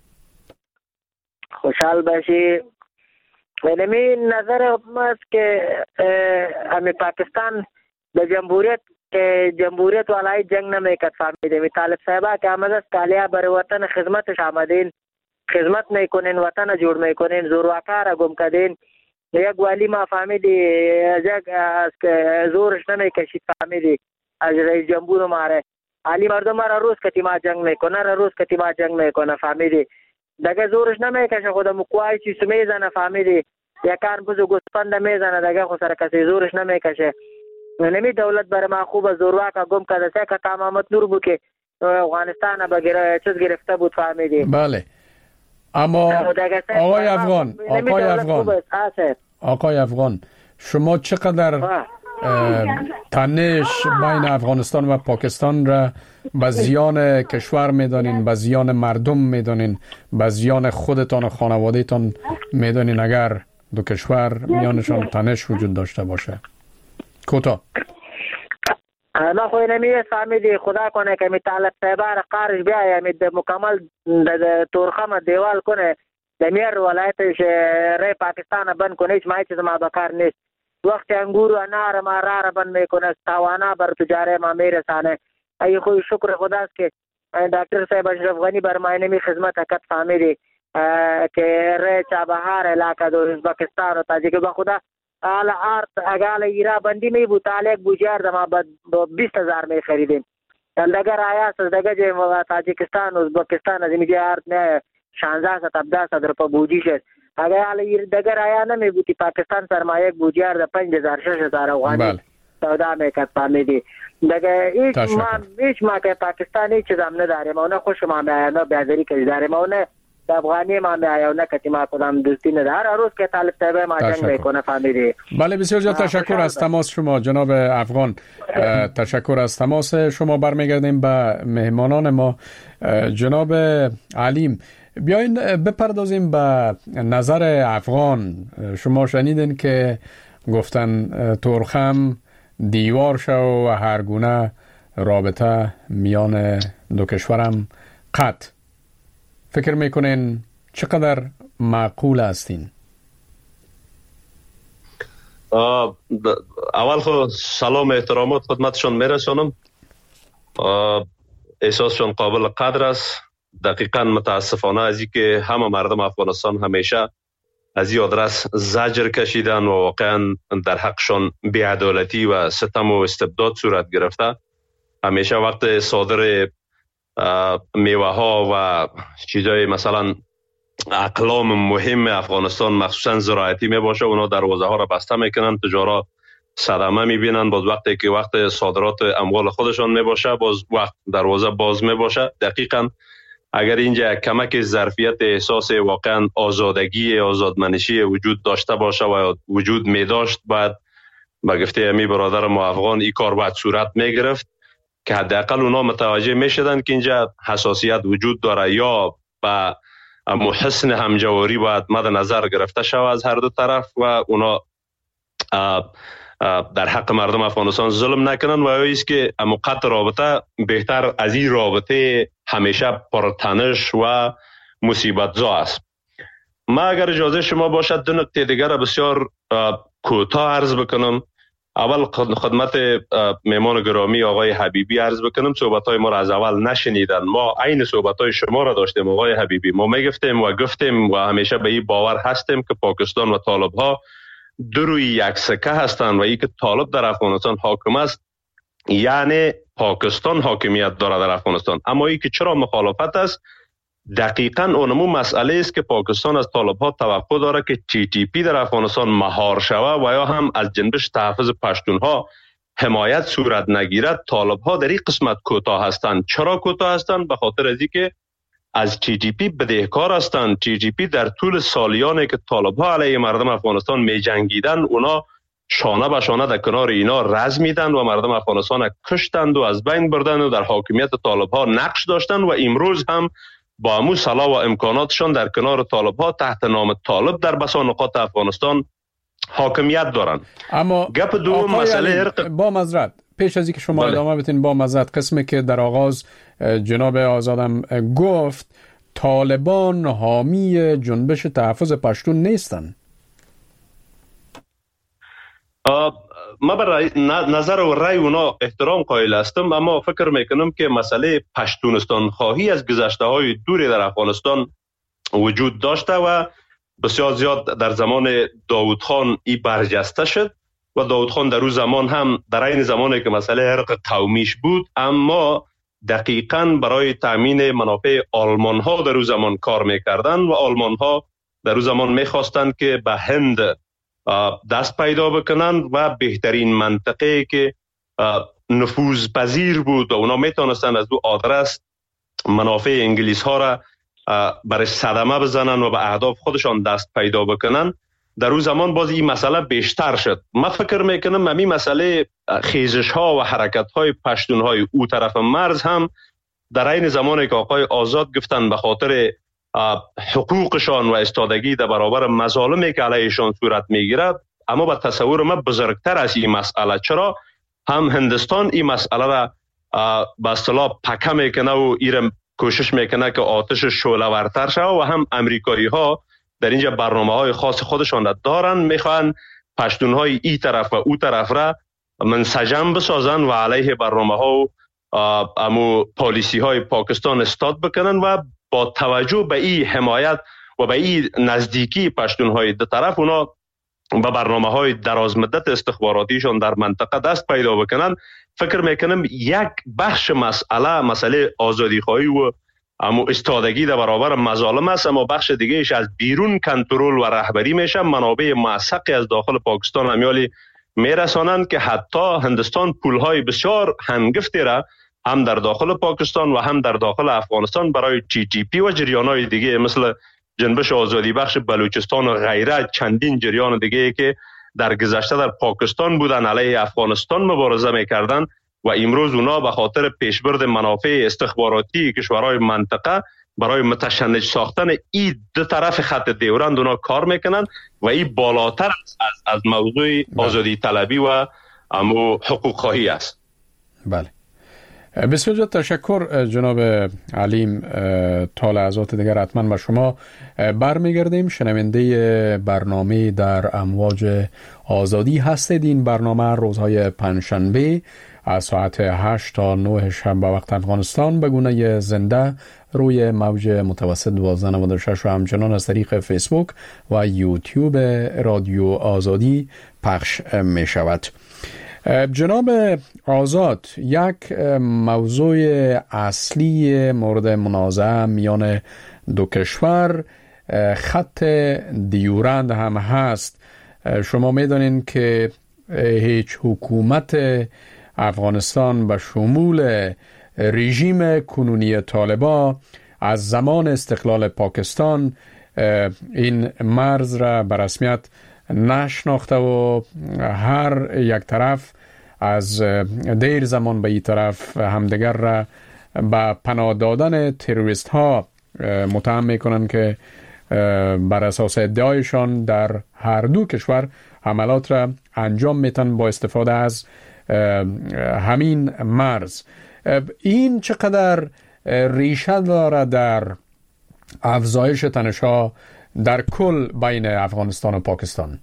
Speaker 9: خوشحال باشی. منمی نظر است که همی پاکستان به جمهوریت والای جنگ نمیکرد. فهمیدیم طالب صاحبا که آمده است کالیا بر وطن خدمتش آمدین، خدمت میکنین، وطن جور میکنین، زورواکا را گم کردین. یک والی ما فهمیدی زورش نمیکشید، فهمیدی از رئیس جمهور ماره علی مردم را روز کتی ما جنگ میکنه، فهمیدی دیگه زورش نمیکشه، خود مقوای چیز میزنه، فهمیدی یکان بزو گسپنده میزنه، دیگه خود سر کسی زورش نمیکشه. نمی دولت برای ما خوب زورواکا گم کرده سه که تمامت نور بود که افغانستان با چیز گرفته بود، فهمیدی.
Speaker 4: بله، اما آقای افغان شما چقدر تنش بین افغانستان و پاکستان را به زیان کشور میدانین، به زیان مردم میدانین، به زیان خودتان و خانوادهتان میدانین اگر دو کشور میانشان تنش وجود داشته باشه؟ کوتاه.
Speaker 9: ما خو نمیه فهمیدی خدا کنه که می طالب صاحبه را قارش بیایه، می مکمل تورخم دیوال کنه، دمیر ولایتش ری پاکستان بند کنه، هیچ ما چیز ما بکار نیست. وقت انگور و انار ما را بند میکنه، توانا بر تجاره ما میرسانه. ای خو شکر خداست که دکتر صاحب اشرف غنی بر ما نمی خدمت کت، فهمیدی که ری چابهار علاقه دو ازبکستان و تاجیک با خدا حالا آرت اگل ایرا بندی می بود تالیک بوجیار دما با 20,000 می خریدیم. دگر آیاس دگر جه تاجیکستان و ازبکستان از اینجا آرت نه 16,000 روپا بوجی شد. اگر حالا دگر آیا نمی بودی پاکستان سرمایه بوجیار ده 5,000 6,000 افغانی. استفاده میکرد فهمیدی دیگه هیچ ما که پاکستانی چیز هم نداریم و نه خوش ما میآید بیادری که داریم و نه افغانی ما میآید و نه که ما کدام دوستی نداره هر روز که طالب طیبه ما جنگ میکنه فهمیدی.
Speaker 4: بله بسیار زیاد تشکر از تماس شما جناب افغان. تشکر از تماس شما. برمیگردیم به مهمانان ما. جناب علیم بیاین بپردازیم به نظر افغان. شما شنیدین که گفتن تورخم دیوار شو و هر گونه رابطه میان دو کشورم قطع. فکر میکنین چقدر معقول هستین؟
Speaker 6: اول خود سلام احترامات خدمتشان میرسانم. احساسشان قابل قدر است. دقیقا متاسفانه از این که همه مردم افغانستان همیشه از این آدرس زجر کشیدن و واقعا در حقشان بی‌عدالتی و ستم و استبداد صورت گرفته. همیشه وقت صادر میوه ها و چیزای مثلا اقلام مهم افغانستان مخصوصا زراعتی می باشه اونا دروازه ها را بسته میکنن، تجارا صدمه میبینن. باز وقتی که وقت صادرات اموال خودشان می باشه باز وقت دروازه باز می باشه. دقیقاً اگر اینجا کمک ظرفیت احساس واقعا آزادگی آزادمنشی وجود داشته باشه و وجود می داشت باید با گفته امی برادر ما افغان این کار باید صورت می گرفت که حداقل اونا متوجه می شدن که اینجا حساسیت وجود داره یا با محسن همجواری باید مد نظر گرفته شود از هر دو طرف و اونا در حق مردم افغانستان ظلم نکنن و ایست که قطع رابطه بهتر از این رابطه همیشه پرتنش و مصیبت زا است. ما اگر اجازه شما باشد دو نکته دیگر بسیار کوتاه عرض بکنم. اول خدمت مهمان گرامی آقای حبیبی عرض بکنم صحبت‌های ما را از اول نشنیدن. ما عین صحبت‌های شما را داشتیم آقای حبیبی. ما میگفتیم و گفتیم و همیشه به این باور هستیم که پاکستان و طالب‌ها دو روی یک سکه هستند و ای که طالب در افغانستان حاکم است یعنی پاکستان حاکمیت داره در افغانستان. اما ای که چرا مخالفت است دقیقاً اونمو مسئله است که پاکستان از طالب‌ها توقع داره که TTP در افغانستان مهار شود و یا هم از جنبش تحفظ پشتونها حمایت صورت نگیرد. طالب‌ها در این قسمت کوتاه هستند. چرا کوتاه هستند؟ به خاطر از اینکه از TTP بدهکار هستند. TTP در طول سالیانی که طالب‌ها علیه مردم افغانستان می جنگیدن اونا شانه به شانه در کنار اینا رز میدن و مردم افغانستان کشتند و از بین بردن و در حاکمیت طالب‌ها نقش داشتند و امروز هم با امو صلاح و امکاناتشان در کنار طالب‌ها تحت نام طالب در بسا نقاط افغانستان حاکمیت دارند.
Speaker 4: اما
Speaker 6: گپ دوم مسئله
Speaker 4: با معذرت پیش از اینکه شما ادامه بدین با معذرت قسمی که در آغاز جناب آزادم گفت طالبان حامی جنبش تحفظ پشتون نیستن.
Speaker 6: ما برای نظر و رأی اونا احترام قائل هستم اما فکر میکنم که مسئله پشتونستان خواهی از گذشته های دوری در افغانستان وجود داشته و بسیار زیاد در زمان داود خان ای برجسته شد و داود خان در اون زمان هم در این زمانی که مسئله ارق قومیش بود اما دقیقاً برای تامین منافع آلمان ها در اون زمان کار میکردن و آلمان ها در اون زمان میخواستند که به هند دست پیدا بکنن و بهترین منطقه که نفوذ پذیر بود و اونا میتونستن از دو آدرس منافع انگلیس ها را برای صدمه بزنن و به اهداف خودشان دست پیدا بکنن. در اون زمان باز این مسئله بیشتر شد. من فکر میکنم همین مسئله خیزش ها و حرکت های پشتون های او طرف مرز هم در این زمانی که آقای آزاد گفتن به خاطر حقوقشان و استادگی در برابر مظالمی که علیهشان صورت میگیرد اما به تصور من بزرگتر از این مسئله. چرا هم هندستان این مسئله را به اصطلاح پکه میکنه و ایرم کوشش میکنه که آتش شعله ورتر شود و هم امریکایی ها در اینجا برنامه های خاص خودشان را دارن میخوان پشتون های ای طرف و او طرف را منسجم بسازن و علیه برنامه ها و امو پالیسی های پاکستان استاد بکنن و با توجه به این حمایت و به این نزدیکی پشتون های دو طرف اونا به برنامه های دراز مدت استخباراتیشان در منطقه دست پیدا بکنن. فکر میکنم یک بخش مسئله آزادی خواهی و اما استادگی در برابر مظالم است اما بخش دیگه ایش از بیرون کنترل و رهبری میشه. منابع موثقی از داخل پاکستان همیالی میرسانند که حتی هندستان پولهای بسیار هنگفتی را هم در داخل پاکستان و هم در داخل افغانستان برای TTP و جریانهای دیگه مثل جنبش آزادی بخش بلوچستان و غیره چندین جریان دیگه که در گذشته در پاکستان بودن علیه افغانستان مبارزه میکردن و امروز اونا به خاطر پیشبرد منافع استخباراتی کشورهای منطقه برای متشنج ساختن این دو طرف خط دیورند اونا کار میکنن و این بالاتر از موضوع آزادی طلبی و حقوق خواهی است.
Speaker 4: بله، بسیار تشکر جناب علیم. تا لحظات دیگر حتما با شما برمیگردیم. شنونده برنامه در امواج آزادی هستید. این برنامه روزهای پنجشنبه از ساعت 8 تا 9 شب به وقت افغانستان به گونه زنده روی موج متوسط 1296 و همچنان از طریق فیسبوک و یوتیوب رادیو آزادی پخش می شود. جناب آزاد، یک موضوع اصلی مورد منازعه میان دو کشور خط دیورند هم هست. شما میدانید که هیچ حکومت افغانستان به شمول رژیم کنونی طالبان از زمان استقلال پاکستان این مرز را به رسمیت نشناخته و هر یک طرف از دیر زمان به این طرف همدیگر را به پناه دادن تروریست ها متهم میکنن که بر اساس ادعایشان در هر دو کشور حملات را انجام میتن با استفاده از همین مرز. این چقدر ریشه داره در افزایش تنش‌ها در کل بین افغانستان و پاکستان؟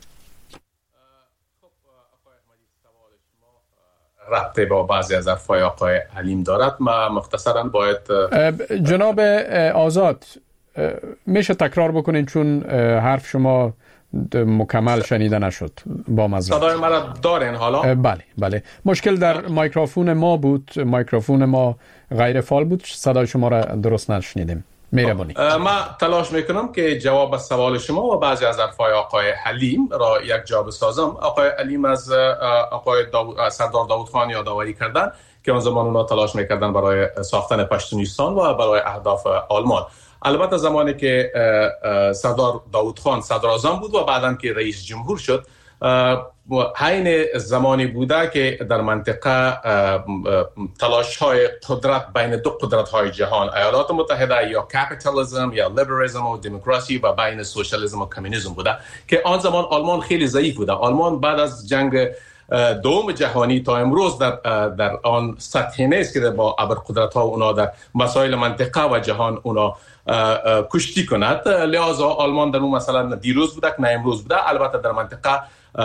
Speaker 5: ربطه با بعضی از حرفای آقای علیم دارد. ما مختصرا باید
Speaker 4: جناب آزاد میشه تکرار بکنین چون حرف شما مکمل شنیده نشد. با معذرت.
Speaker 5: صدای مرا دارین حالا؟
Speaker 4: بله. مشکل در میکروفون ما بود. میکروفون ما غیر فعال بود. صدای شما را درست نشنیدیم. مهربانی.
Speaker 5: ما تلاش میکنم که جواب سوال شما و بعضی از حرفای آقای حلیم را یک جا بسازم. آقای حلیم از آقای سردار داوود خان یادآوری کردن که آن زمان اونا تلاش میکردن برای ساختن پشتونیستان و برای اهداف آلمان. البته زمانی که سردار داوود خان صدراعظم بود و بعداً که رئیس جمهور شد، حین زمانی بوده که در منطقه تلاش‌های قدرت بین دو قدرت‌های جهان، ایالات متحده یا کپیتالیسم یا لیبرالیسم و دموکراسی و بین سوشالیسم و کمونیسم بوده که آن زمان آلمان خیلی ضعیف بوده. آلمان بعد از جنگ دوم جهانی تا امروز در آن سطحی نیست که با ابرقدرت‌ها اونا در مسائل منطقه و جهان اونا کشتی کند. لذا آلمان در اون مثلا دیروز بوده که نه امروز بوده. البته در منطقه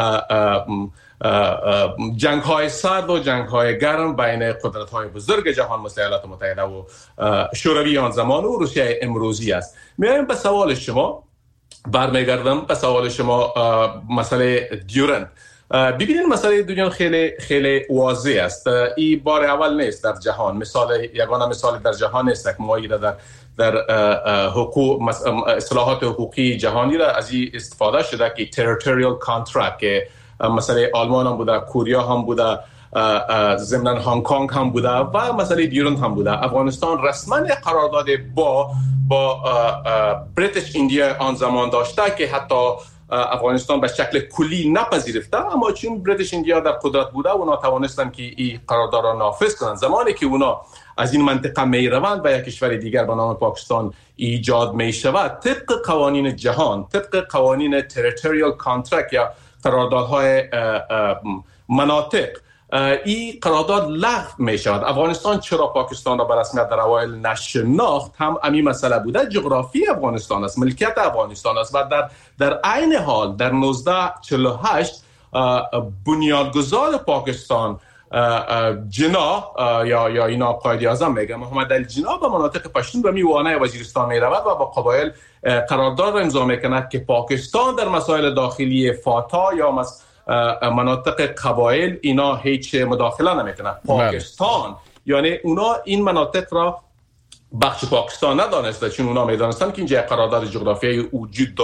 Speaker 5: جنگ های سرد و جنگ های گرم بین قدرت های بزرگ جهان مثل ایالات متحده و شوروی آن زمان و روسیه امروزی است. میایم به سوال شما، برمیگردم به سوال شما مسئله دیورند. ببینید مسئله دیورند خیلی واضح است. این بار اول نیست در جهان. یگانه مثال در جهان نیست که ما در حقوق اصلاحات حقوقی جهانی را از این استفاده شده که territorial contract که مسئله آلمان هم بوده، کوریا هم بوده، ضمن هنگ کنگ هم بوده و مسئله دیورند هم بوده. افغانستان رسما قرارداد با بریتیش ایندیا آن زمان داشته که حتی افغانستان به شکل کلی نپذیرفته، اما چون بریتیش ایندیا در قدرت بوده اونا توانستن که این قرارداد را نافذ کنند. زمانی که اونا از این منطقه می روند و یک کشور دیگر به نام پاکستان ایجاد می شود، طبق قوانین جهان، طبق قوانین territorial contract یا قراردادهای مناطق، این قرارداد لغو می شود. افغانستان چرا پاکستان را به رسمیت در اوایل نشناخت هم همین مسئله بوده. جغرافی افغانستان است، ملکیت افغانستان است و در عین حال در 1948 بنیانگذار پاکستان جناح یا اینا قائد اعظم میگه محمد علی جناح به مناطق پشتون به میوانه وزیرستان میرود و با قبایل قرارداد را امضا میکند که پاکستان در مسائل داخلی فاتا یا مناطق قبایل اینا هیچ مداخله نمیکنه. پاکستان یعنی اونا این مناطق را بخش پاکستان ندانسته، چون اونا میدانستن که اینجا قرارداد جغرافیایی وجود دارد.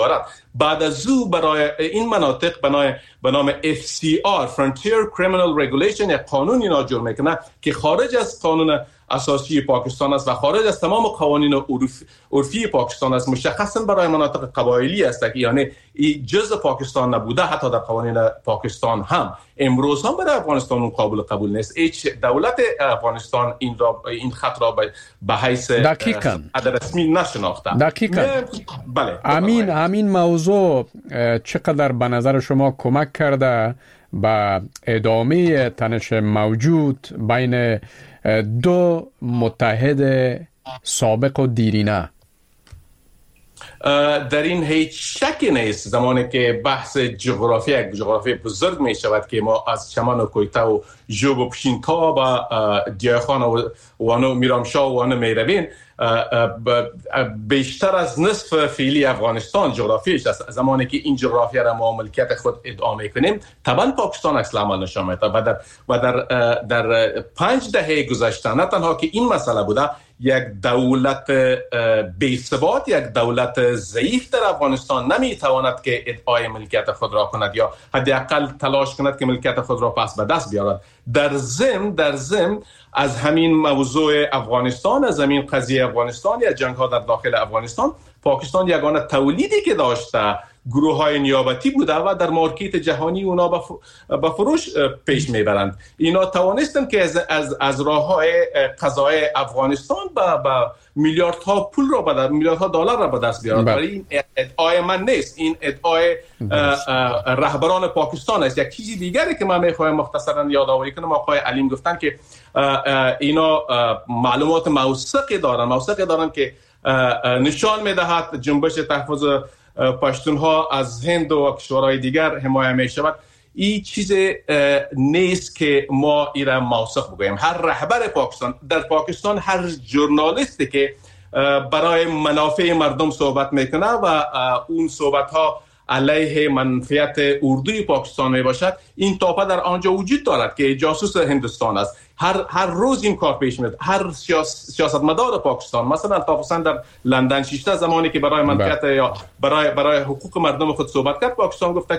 Speaker 5: بعد از او برای این مناطق به نام FCR Frontier Criminal Regulation یک قانون اینا جور میکنه که خارج از قانون اساسی پاکستان است و خارج از تمام قوانین عرفی پاکستان است. مشخصا برای مناطق قبایلی است که یعنی جزء پاکستان نبوده، حتی در قوانین پاکستان هم امروز هم برای افغانستان قابل قبول نیست. هیچ دولت افغانستان این خط را به حیث خط رسمی نشناخته.
Speaker 4: دقیقاً.
Speaker 5: بله.
Speaker 4: همین موضوع چقدر به نظر شما کمک کرده به ادامه تنش موجود بین دو متحد سابق و دیرینه؟
Speaker 5: در این هیچ شکی نیست. زمانی که بحث جغرافی بزرگ می شود که ما از چمن و کویته و جوب و پشین تا با دیاخان و وانو میرامشاه و وانو میروین، بیشتر از نصف فعلی افغانستان جغرافیش است. زمانی که این جغرافی را ما ملکیت خود ادعا میکنیم، طبعا پاکستان عکس العمل نشان میده و در 5 دهه گذشته نه تنها که این مسئله بوده، یک دولت بی‌ثبات، یک دولت ضعیف در افغانستان نمیتواند که ادعای ملکیت خود را کند یا حداقل تلاش کند که ملکیت خود را پس به دست بیارد. در ضمن از همین موضوع افغانستان، از همین قضیه افغانستان یا جنگ ها در داخل افغانستان، پاکستان یگانه تولیدی که داشته گروه های نیابتی بوده و در مارکت جهانی اونا به فروش پیش میبرند. اینا توانستن که از راه های قضای افغانستان با میلیاردها پول را میلیاردها دلار را به دست بیارند. ولی این ادعای من نیست، این ادعای رهبران پاکستان است. یک چیزی دیگری که من میخوایم مختصرا یادآوری کنم، آقای علیم گفتن که اینا معلومات موثقی دارن که نشان میدهد جنبش تحفظ پشتونها از هند و کشورهای دیگر حمایت می شود. این چیز نیست که ما ایران موثق بگوییم. هر رهبر پاکستان در پاکستان، هر ژورنالیستی که برای منافع مردم صحبت میکنه و اون صحبت ها علیه منفعت اردوی پاکستان می باشد، این تاپه در آنجا وجود دارد که جاسوس هندوستان است. هر روز این کار پیش میاد. هر سیاستمدار پاکستان، مثلا تاپوسن در لندن 6 زمانی که برای منفعت یا برای حقوق مردم خود صحبت کرد، پاکستان گفت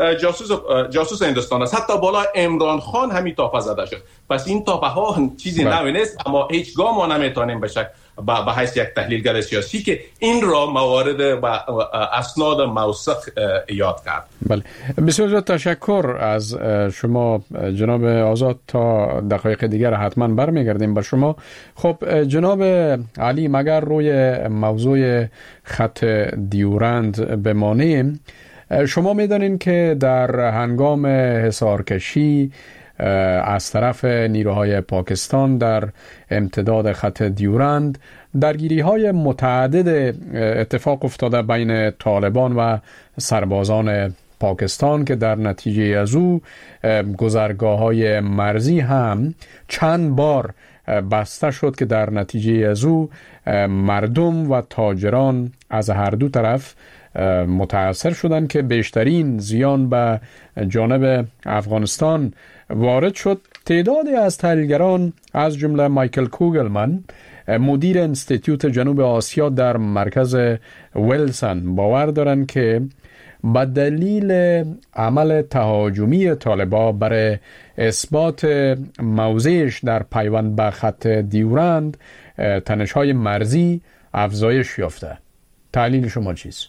Speaker 5: جاسوس هندوستان است. حتی بالا عمران خان همین تاپه زده شد. پس این تاپه ها چیزی نوی نیست، اما هیچگاه ما نمیتونیم به حیث یک تحلیلگر سیاسی که این را موارد و اسناد موثق یاد کرد.
Speaker 4: بله، بسیار زیاد تشکر از شما جناب آزاد. تا دقایق دیگر حتما برمیگردیم به شما. خب جناب علی، مگر روی موضوع خط دیورند بمانیم، شما میدانین که در هنگام حصارکشی از طرف نیروهای پاکستان در امتداد خط دیورند درگیری‌های متعدد اتفاق افتاده بین طالبان و سربازان پاکستان که در نتیجه از او گذرگاه‌های مرزی هم چند بار بسته شد که در نتیجه از او مردم و تاجران از هر دو طرف متاثر شدند که بیشترین زیان به جانب افغانستان وارد شد. تعدادی از تحلیلگران از جمله مایکل کوگلمن، مدیر انستیتوت جنوب آسیا در مرکز ویلسن، باور دارند که به دلیل عمل تهاجمی طالبان برای اثبات موضعش در پیوند به خط دیورند، تنش‌های مرزی افزایش یافته. تحلیل شما چیست؟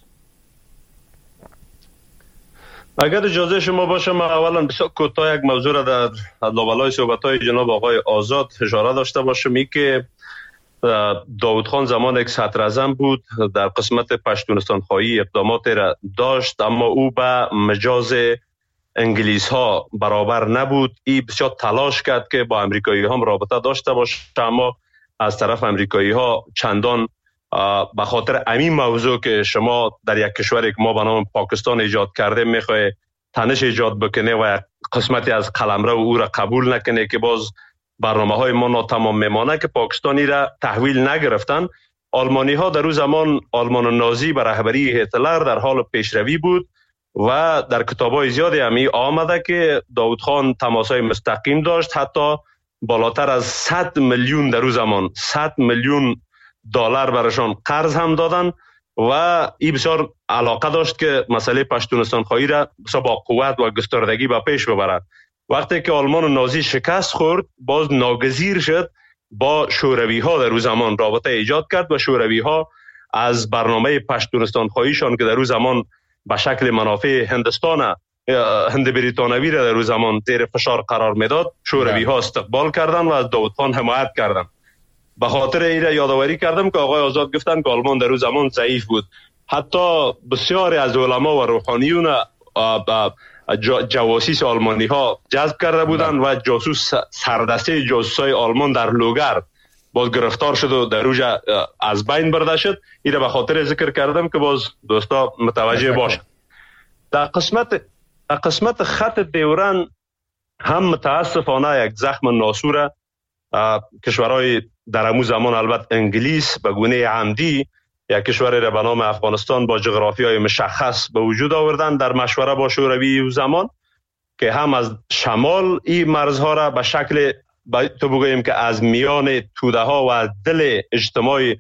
Speaker 6: اگر اجازه شما باشه، من اولا بسیار کوتاه یک موضوع را در لابلای صحبت‌های جناب آقای آزاد اشاره داشته باشم. این که داود خان زمان یک صدراعظم بود، در قسمت پشتونستان خواهی اقدامات را داشت، اما او به مجاز انگلیس ها برابر نبود. این بسیار تلاش کرد که با امریکایی هم رابطه داشته باشه، اما از طرف امریکایی ها چندان به خاطر همین موضوع که شما در یک کشوری که ما به نام پاکستان ایجاد کرده میخوای تنش ایجاد بکنه و قسمتی از قلمرو او را قبول نکنه که باز برنامه های ما ناتمام میمانه، که پاکستانی را تحویل نگرفتن. آلمانی ها در اون زمان، آلمان نازی به رهبری هیتلر در حال پیشروی بود و در کتاب‌های زیادی همی آمده که داود خان تماس‌های مستقیم داشت، حتی بالاتر از 100 میلیون در اون زمان 100 میلیون دلار براشان قرض هم دادن و این بسیار علاقه داشت که مسئله پشتونستان خواهی را با قوت و گستردگی به پیش ببرد. وقتی که آلمان نازی شکست خورد، باز ناگزیر شد با شوروی ها در روز زمان رابطه ایجاد کرد و شوروی ها از برنامه پشتونستان خواهیشان که در روز زمان به شکل منافع هندستان هند بریتانوی را در روز زمان زیر فشار قرار میداد، شوروی ها استقبال کردند و از داود خان حمایت کردند. به خاطر این یادآوری کردم که آقای آزاد گفتن که آلمان در روز زمان ضعیف بود. حتی بسیاری از علما و روحانیون جواسیس آلمانی ها جذب کرده بودند و جاسوس سردسته جاسوسای آلمان در لوگر باز گرفتار شد و در روز از بین برده شد. این به خاطر ذکر کردم که باز دوستا متوجه باشند. در قسمت خط دیورن هم متاسفانه یک زخم ناسور کشورهای در امو زمان، البته انگلیس به گونه عمدی یک کشوری را به نام افغانستان با جغرافیای مشخص به وجود آوردن در مشوره با شوروی او زمان که هم از شمال این مرزها را به شکل تو بگوییم که از میان توده ها و از دل اجتماعی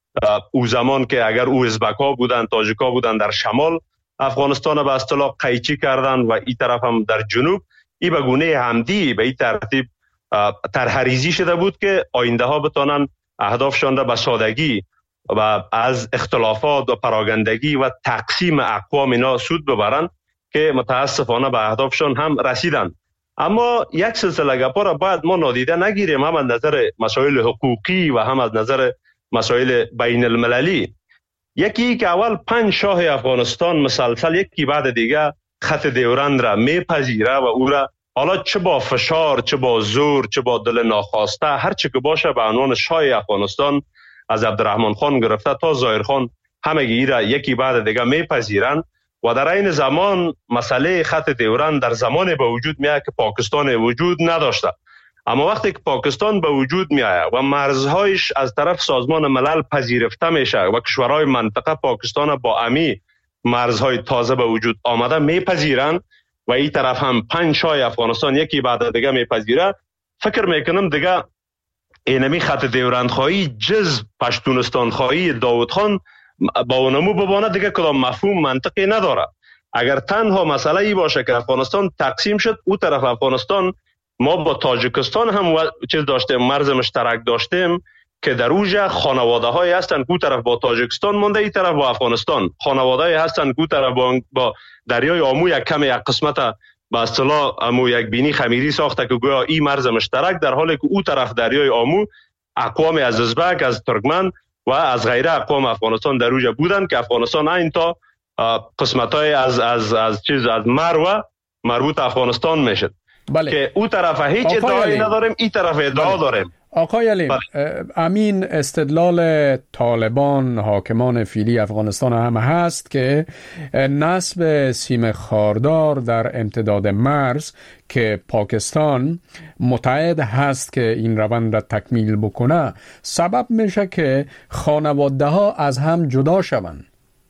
Speaker 6: او زمان که اگر او ازبک ها بودن، تاجیک ها بودن، در شمال افغانستان به اصطلاح قیچی کردن و این طرف هم در جنوب، این به گونه عمدی به این ترتیب طرح‌ریزی شده بود که آینده ها بتانن اهدافشان را به سادگی و از اختلافات و پراگندگی و تقسیم اقوام اینا سود ببرن که متاسفانه به اهدافشان هم رسیدن. اما یک سلسله گپا را باید ما نادیده نگیریم، هم از نظر مسائل حقوقی و هم از نظر مسائل بین المللی. یکی که اول 5 شاه افغانستان مسلسل یکی بعد دیگه خط دیورند را میپذیره و او را حالا چه با فشار، چه با زور، چه با دل ناخواسته، هر چه که باشه به عنوان شاه افغانستان از عبدالرحمن خان گرفته تا ظاهر خان همگی را یکی بعد دیگه میپذیرند و در این زمان مسئله خط دیورند در زمان به وجود میاد که پاکستان وجود نداشته. اما وقتی که پاکستان به وجود میاد و مرزهایش از طرف سازمان ملل پذیرفته میشه و کشورهای منطقه پاکستان با امی مرزهای تازه به وجود آمده میپذیرند و این طرف هم 5 شاه افغانستان یکی بعد دیگه میپذیره، فکر میکنم دیگه اینمی خط دیورند خواهی جز پشتونستان خواهی داود خان با اونمو ببانه دیگه کدام مفهوم منطقی نداره. اگر تنها مسئله ای باشه که افغانستان تقسیم شد، او طرف افغانستان ما با تاجیکستان هم چیز داشتیم، مرز مشترک داشتیم که در اوجه خانواده های هستن که او طرف با تاجیکستان مونده، این طرف با افغانستان خانواده های هستن که او طرف با دریای آمو یک کم یک قسمت به اصطلاح امو یک بینی خمیری ساخته که گویا این مرز مشترک، در حالی که او طرف دریای آمو اقوام از ازبک، از ترکمن و از غیره اقوام افغانستان در اوجه بودن که افغانستان این تا قسمت های از مرو مربوط افغانستان میشد.
Speaker 4: بله.
Speaker 6: که او طرف هیچ ادعایی نداریم، این طرف ادعا داریم.
Speaker 4: آقای علیم، امین استدلال طالبان حاکمان فعلی افغانستان هم هست که نصب سیم خاردار در امتداد مرز که پاکستان متعهد هست که این روند را تکمیل بکنه سبب میشه که خانواده ها از هم جدا شوند.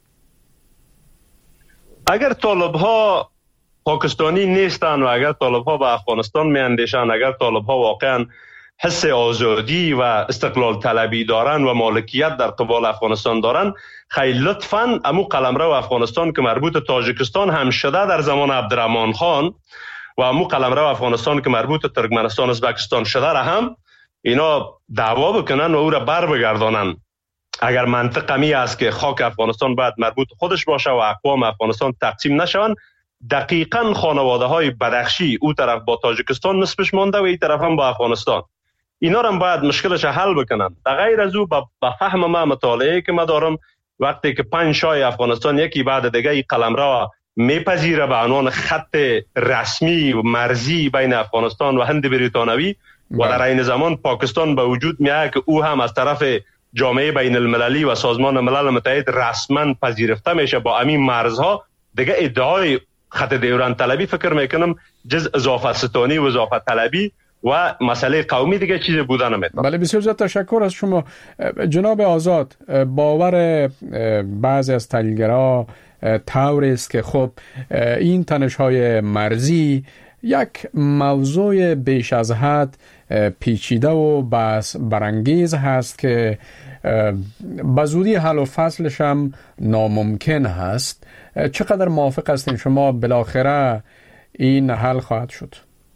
Speaker 6: اگر طالب ها پاکستانی نیستن و اگر طالب ها به افغانستان می اندیشن، اگر طالب ها واقعا حس آزادی و استقلال طلبی دارن و مالکیت در قبال افغانستان دارن، خیلی لطفاً امو قلمرو افغانستان که مربوط تاجیکستان هم شده در زمان عبدالرحمن خان و امو قلمرو افغانستان که مربوط ترکمنستان ازبکستان شده را هم اینا دعوا بکنن و او را بر بگردانن. اگر منطق می است که خاک افغانستان باید مربوط خودش باشه و اقوام افغانستان تقسیم نشوند، دقیقاً خانواده های بدخشی او طرف با تاجیکستان نسبش مانده و این طرف هم با افغانستان، اینا هم باید مشکلش حل بکنن. در غیر از او به فهم ما مطالعه که ما دارم، وقتی که 5 شاه افغانستان یکی بعد دیگه این قلمرو میپذیره به عنوان خط رسمی و مرزی بین افغانستان و هند بریتانوی و در این زمان پاکستان به وجود میاد که او هم از طرف جامعه بین المللی و سازمان ملل متحد رسما پذیرفته میشه با همین مرزها، دیگه ادعای خط دیورند طلبی فکر میکنم جز اضافه ستانی و اضافه طلبی و مسئله قومی دیگه چیز بودن نمیتونه.
Speaker 4: بله، بسیار زیاد تشکر از شما جناب آزاد. باور بعضی از تحلیلگرها طوری است که خب این تنش‌های مرزی یک موضوع بیش از حد پیچیده و بحث برانگیز هست که به زودی حل و فصلش هم ناممکن هست. چقدر موافق هستین شما بالاخره این حل خواهد شد؟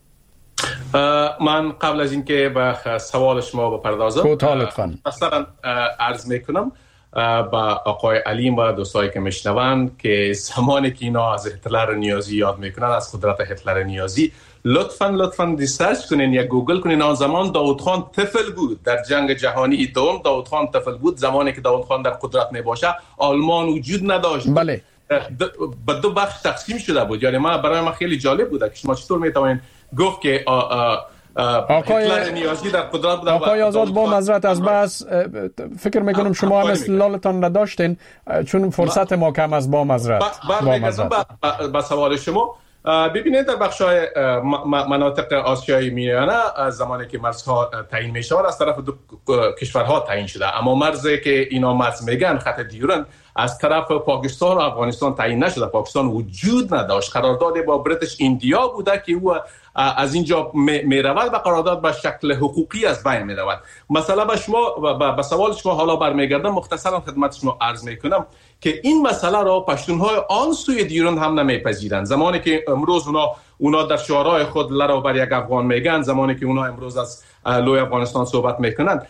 Speaker 5: من قبل از اینکه به سوال شما بپردازم مثلا عرض میکنم با آقای علیم و دوستایی که میشنوند که زمانی که اینا از هتلر نیازی یاد میکنن، از قدرت هتلر نیازی، لطفاً ریسرچ کنین یا گوگل کنین. آن زمان داود خان طفل بود در جنگ جهانی دوم. داود خان طفل بود زمانی که داود خان در قدرت میباشه. آلمان وجود نداشت.
Speaker 4: بله.
Speaker 5: به دو بخش تقسیم شده بود. یعنی برای من خیلی جالب بود که شما چطور میتوانید گفت که هتلر نیازی در قدرت بود.
Speaker 4: آقای آزاد، با معذرت از بحث فکر میکنم شما هم مثل لالتان نداشتین چون فرصت ما کم از با معذرت.
Speaker 5: با سوال شما ببینید در بخش‌های مناطق آسیای میانه زمانی که مرزها تعیین میشود از طرف دو کشورها تعیین شده، اما مرزی که اینا مرز میگن خط دیورند از طرف پاکستان و افغانستان تعیین نشده. پاکستان وجود نداشت. قرارداد با بریتیش ایندیا بوده که او از اینجا میرود و قرارداد به شکل حقوقی از بین میرود. مثلا به شما به سوال شما حالا برمیگردم، مختصرا خدمت شما عرض میکنم که این مسئله را پشتونهای آن سوی دیورند هم نمیپذیرند. زمانی که امروز اونا در شعارهای خود لرا بر یک افغان میگن، زمانی که اونا امروز از لوی افغانستان صحبت میکنند،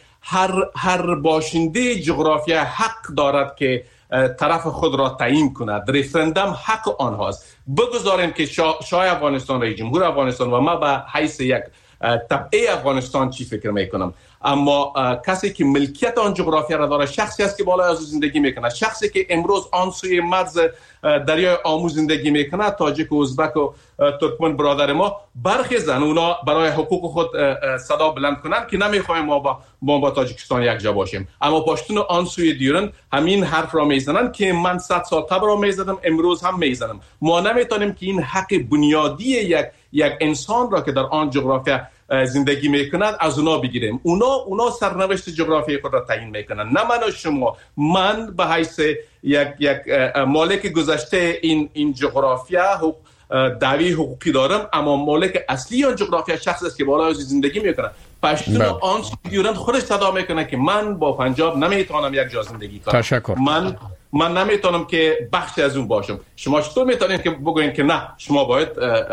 Speaker 5: هر باشنده جغرافیا حق دارد که طرف خود را تعیین کند. رفرندم حق آنهاست. بگذاریم که شاه افغانستان، رئیس جمهور افغانستان و ما به حیث یک تبعه افغانستان چی فکر میکنم، اما کسی که ملکیت آن جغرافیا را داره شخصی است که بالای از زندگی میکنه. شخصی که امروز آن سوی مرز دریای آمو زندگی میکنه، تاجیک و ازبک و ترکمن برادر ما، برخیزن اونا برای حقوق خود صدا بلند کنن که نمیخوایم ما با تاجیکستان یک جا باشیم. اما پشتون آن سوی دیورند همین حرف را میزنن که من 100 سال قبل را میزدم، امروز هم میزنم. ما نمیتونیم که این حق بنیادی یک انسان را که در آن جغرافیا زندگی میکنند از اونا بگیریم. اونا سرنوشت جغرافیایی خود را تعیین میکنن، نه من و شما. من به حیث یک مالک گذشته این جغرافیا دعوی حقوقی دارم، اما مالک اصلی آن جغرافیا شخص است که بالای زندگی میکنه. پشتون آن دیورند خودش صدا میکنه که من با پنجاب نمیتونم یک جا زندگی کنم.
Speaker 4: تشکر.
Speaker 5: من نمیتونم که بخشی از اون باشم. شما چطور میتونید که بگوین که نه شما باید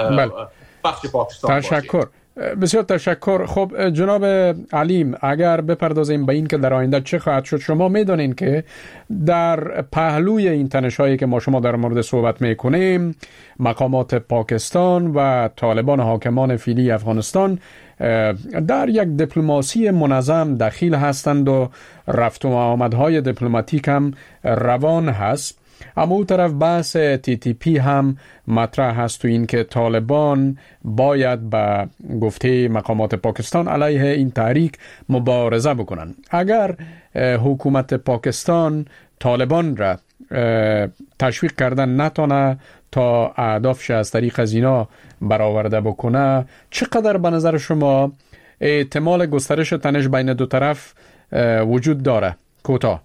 Speaker 5: بخش پاکستان باشید؟
Speaker 4: تشکر. بسیار تشکر. خب جناب علیم، اگر بپردازیم به این که در آینده چه خواهد شد، شما میدونین که در پهلوی این تنش‌هایی که ما شما در مورد صحبت میکنیم، مقامات پاکستان و طالبان حاکمان فعلی افغانستان در یک دیپلماسی منظم دخیل هستند و رفت و آمدهای دیپلماتیک هم روان هست. اما اون طرف بحث TTP هم مطرح هست تو این که طالبان باید به گفته مقامات پاکستان علیه این تحریک مبارزه بکنن. اگر حکومت پاکستان طالبان را تشویق کردن نتونه تا اهدافش از طریق از اینا برآورده بکنه، چقدر به نظر شما احتمال گسترش تنش بین دو طرف وجود داره؟ کوتاه.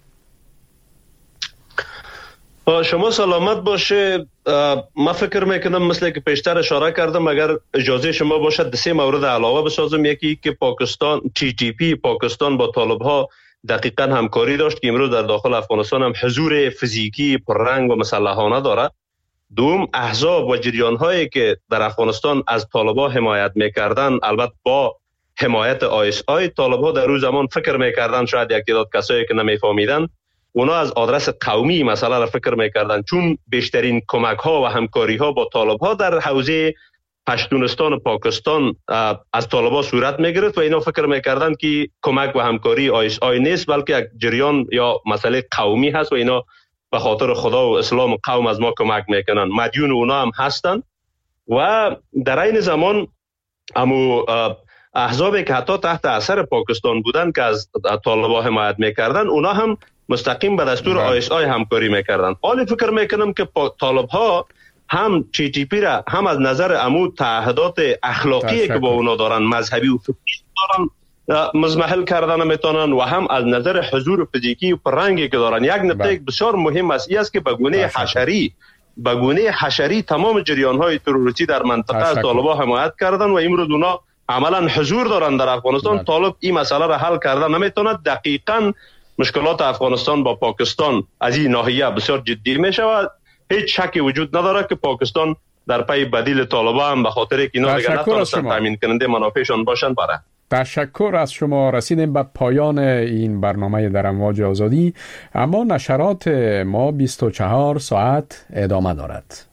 Speaker 6: شما سلامت باشه. من فکر میکنم مثل که پیشتر اشاره کردم، اگر اجازه شما باشد 3 مورد علاوه بسازم. یکی که پاکستان TTP پاکستان با طالب ها دقیقاً همکاری داشت که امروز در داخل افغانستان هم حضور فیزیکی پررنگ و مسلحانه داره. دوم، احزاب و جریان هایی که در افغانستان از طالبا حمایت میکردن، البته با حمایت ISI، طالبا در روز زمان فکر میکردن شاید یک تعداد کسایی که نمیفهمیدن اونا از آدرس قومی مسئله را فکر میکردن، چون بیشترین کمک ها و همکاری ها با طالب ها در حوزه پشتونستان و پاکستان از طالبا صورت میگرفت و اینا فکر میکردن که کمک و همکاری ISI نیست بلکه یک جریان یا مسئله قومی هست و اینا به خاطر خدا و اسلام و قوم از ما کمک میکنن. مدیون اونا هم هستن. و در این زمان امو احزابی که حتی تحت اثر پاکستان بودن که از طالبا حمایت میکردن، اونا هم مستقیم به دستور ISI همکاری میکردن. حالی فکر میکنم که طالب ها هم TTP را هم از نظر امو تعهدات اخلاقی که با اونا دارن، مذهبی و فکری دارن، مزمحل کردن میتونن، و هم از نظر حضور فیزیکی و پررنگی که دارن. یک نکته بسیار مهم است که به گونه حشری به گونه حشری تمام جریان‌های تروریستی در منطقه از طالبان حمایت کردن و امروز اونا عملا حضور دارن در افغانستان. طالب این مسئله را حل کردن نمیتونه. دقیقاً مشکلات افغانستان با پاکستان از این ناحیه بسیار جدی می شود. هیچ شکی وجود نداره که پاکستان در پی بدیل طالبان هم به خاطر اینکه اینا دیگه نتونستن تامین کننده منافعشان باشن بره.
Speaker 4: تشکر از شما. رسیدیم به پایان این برنامه در امواج آزادی، اما نشرات ما 24 ساعت ادامه دارد.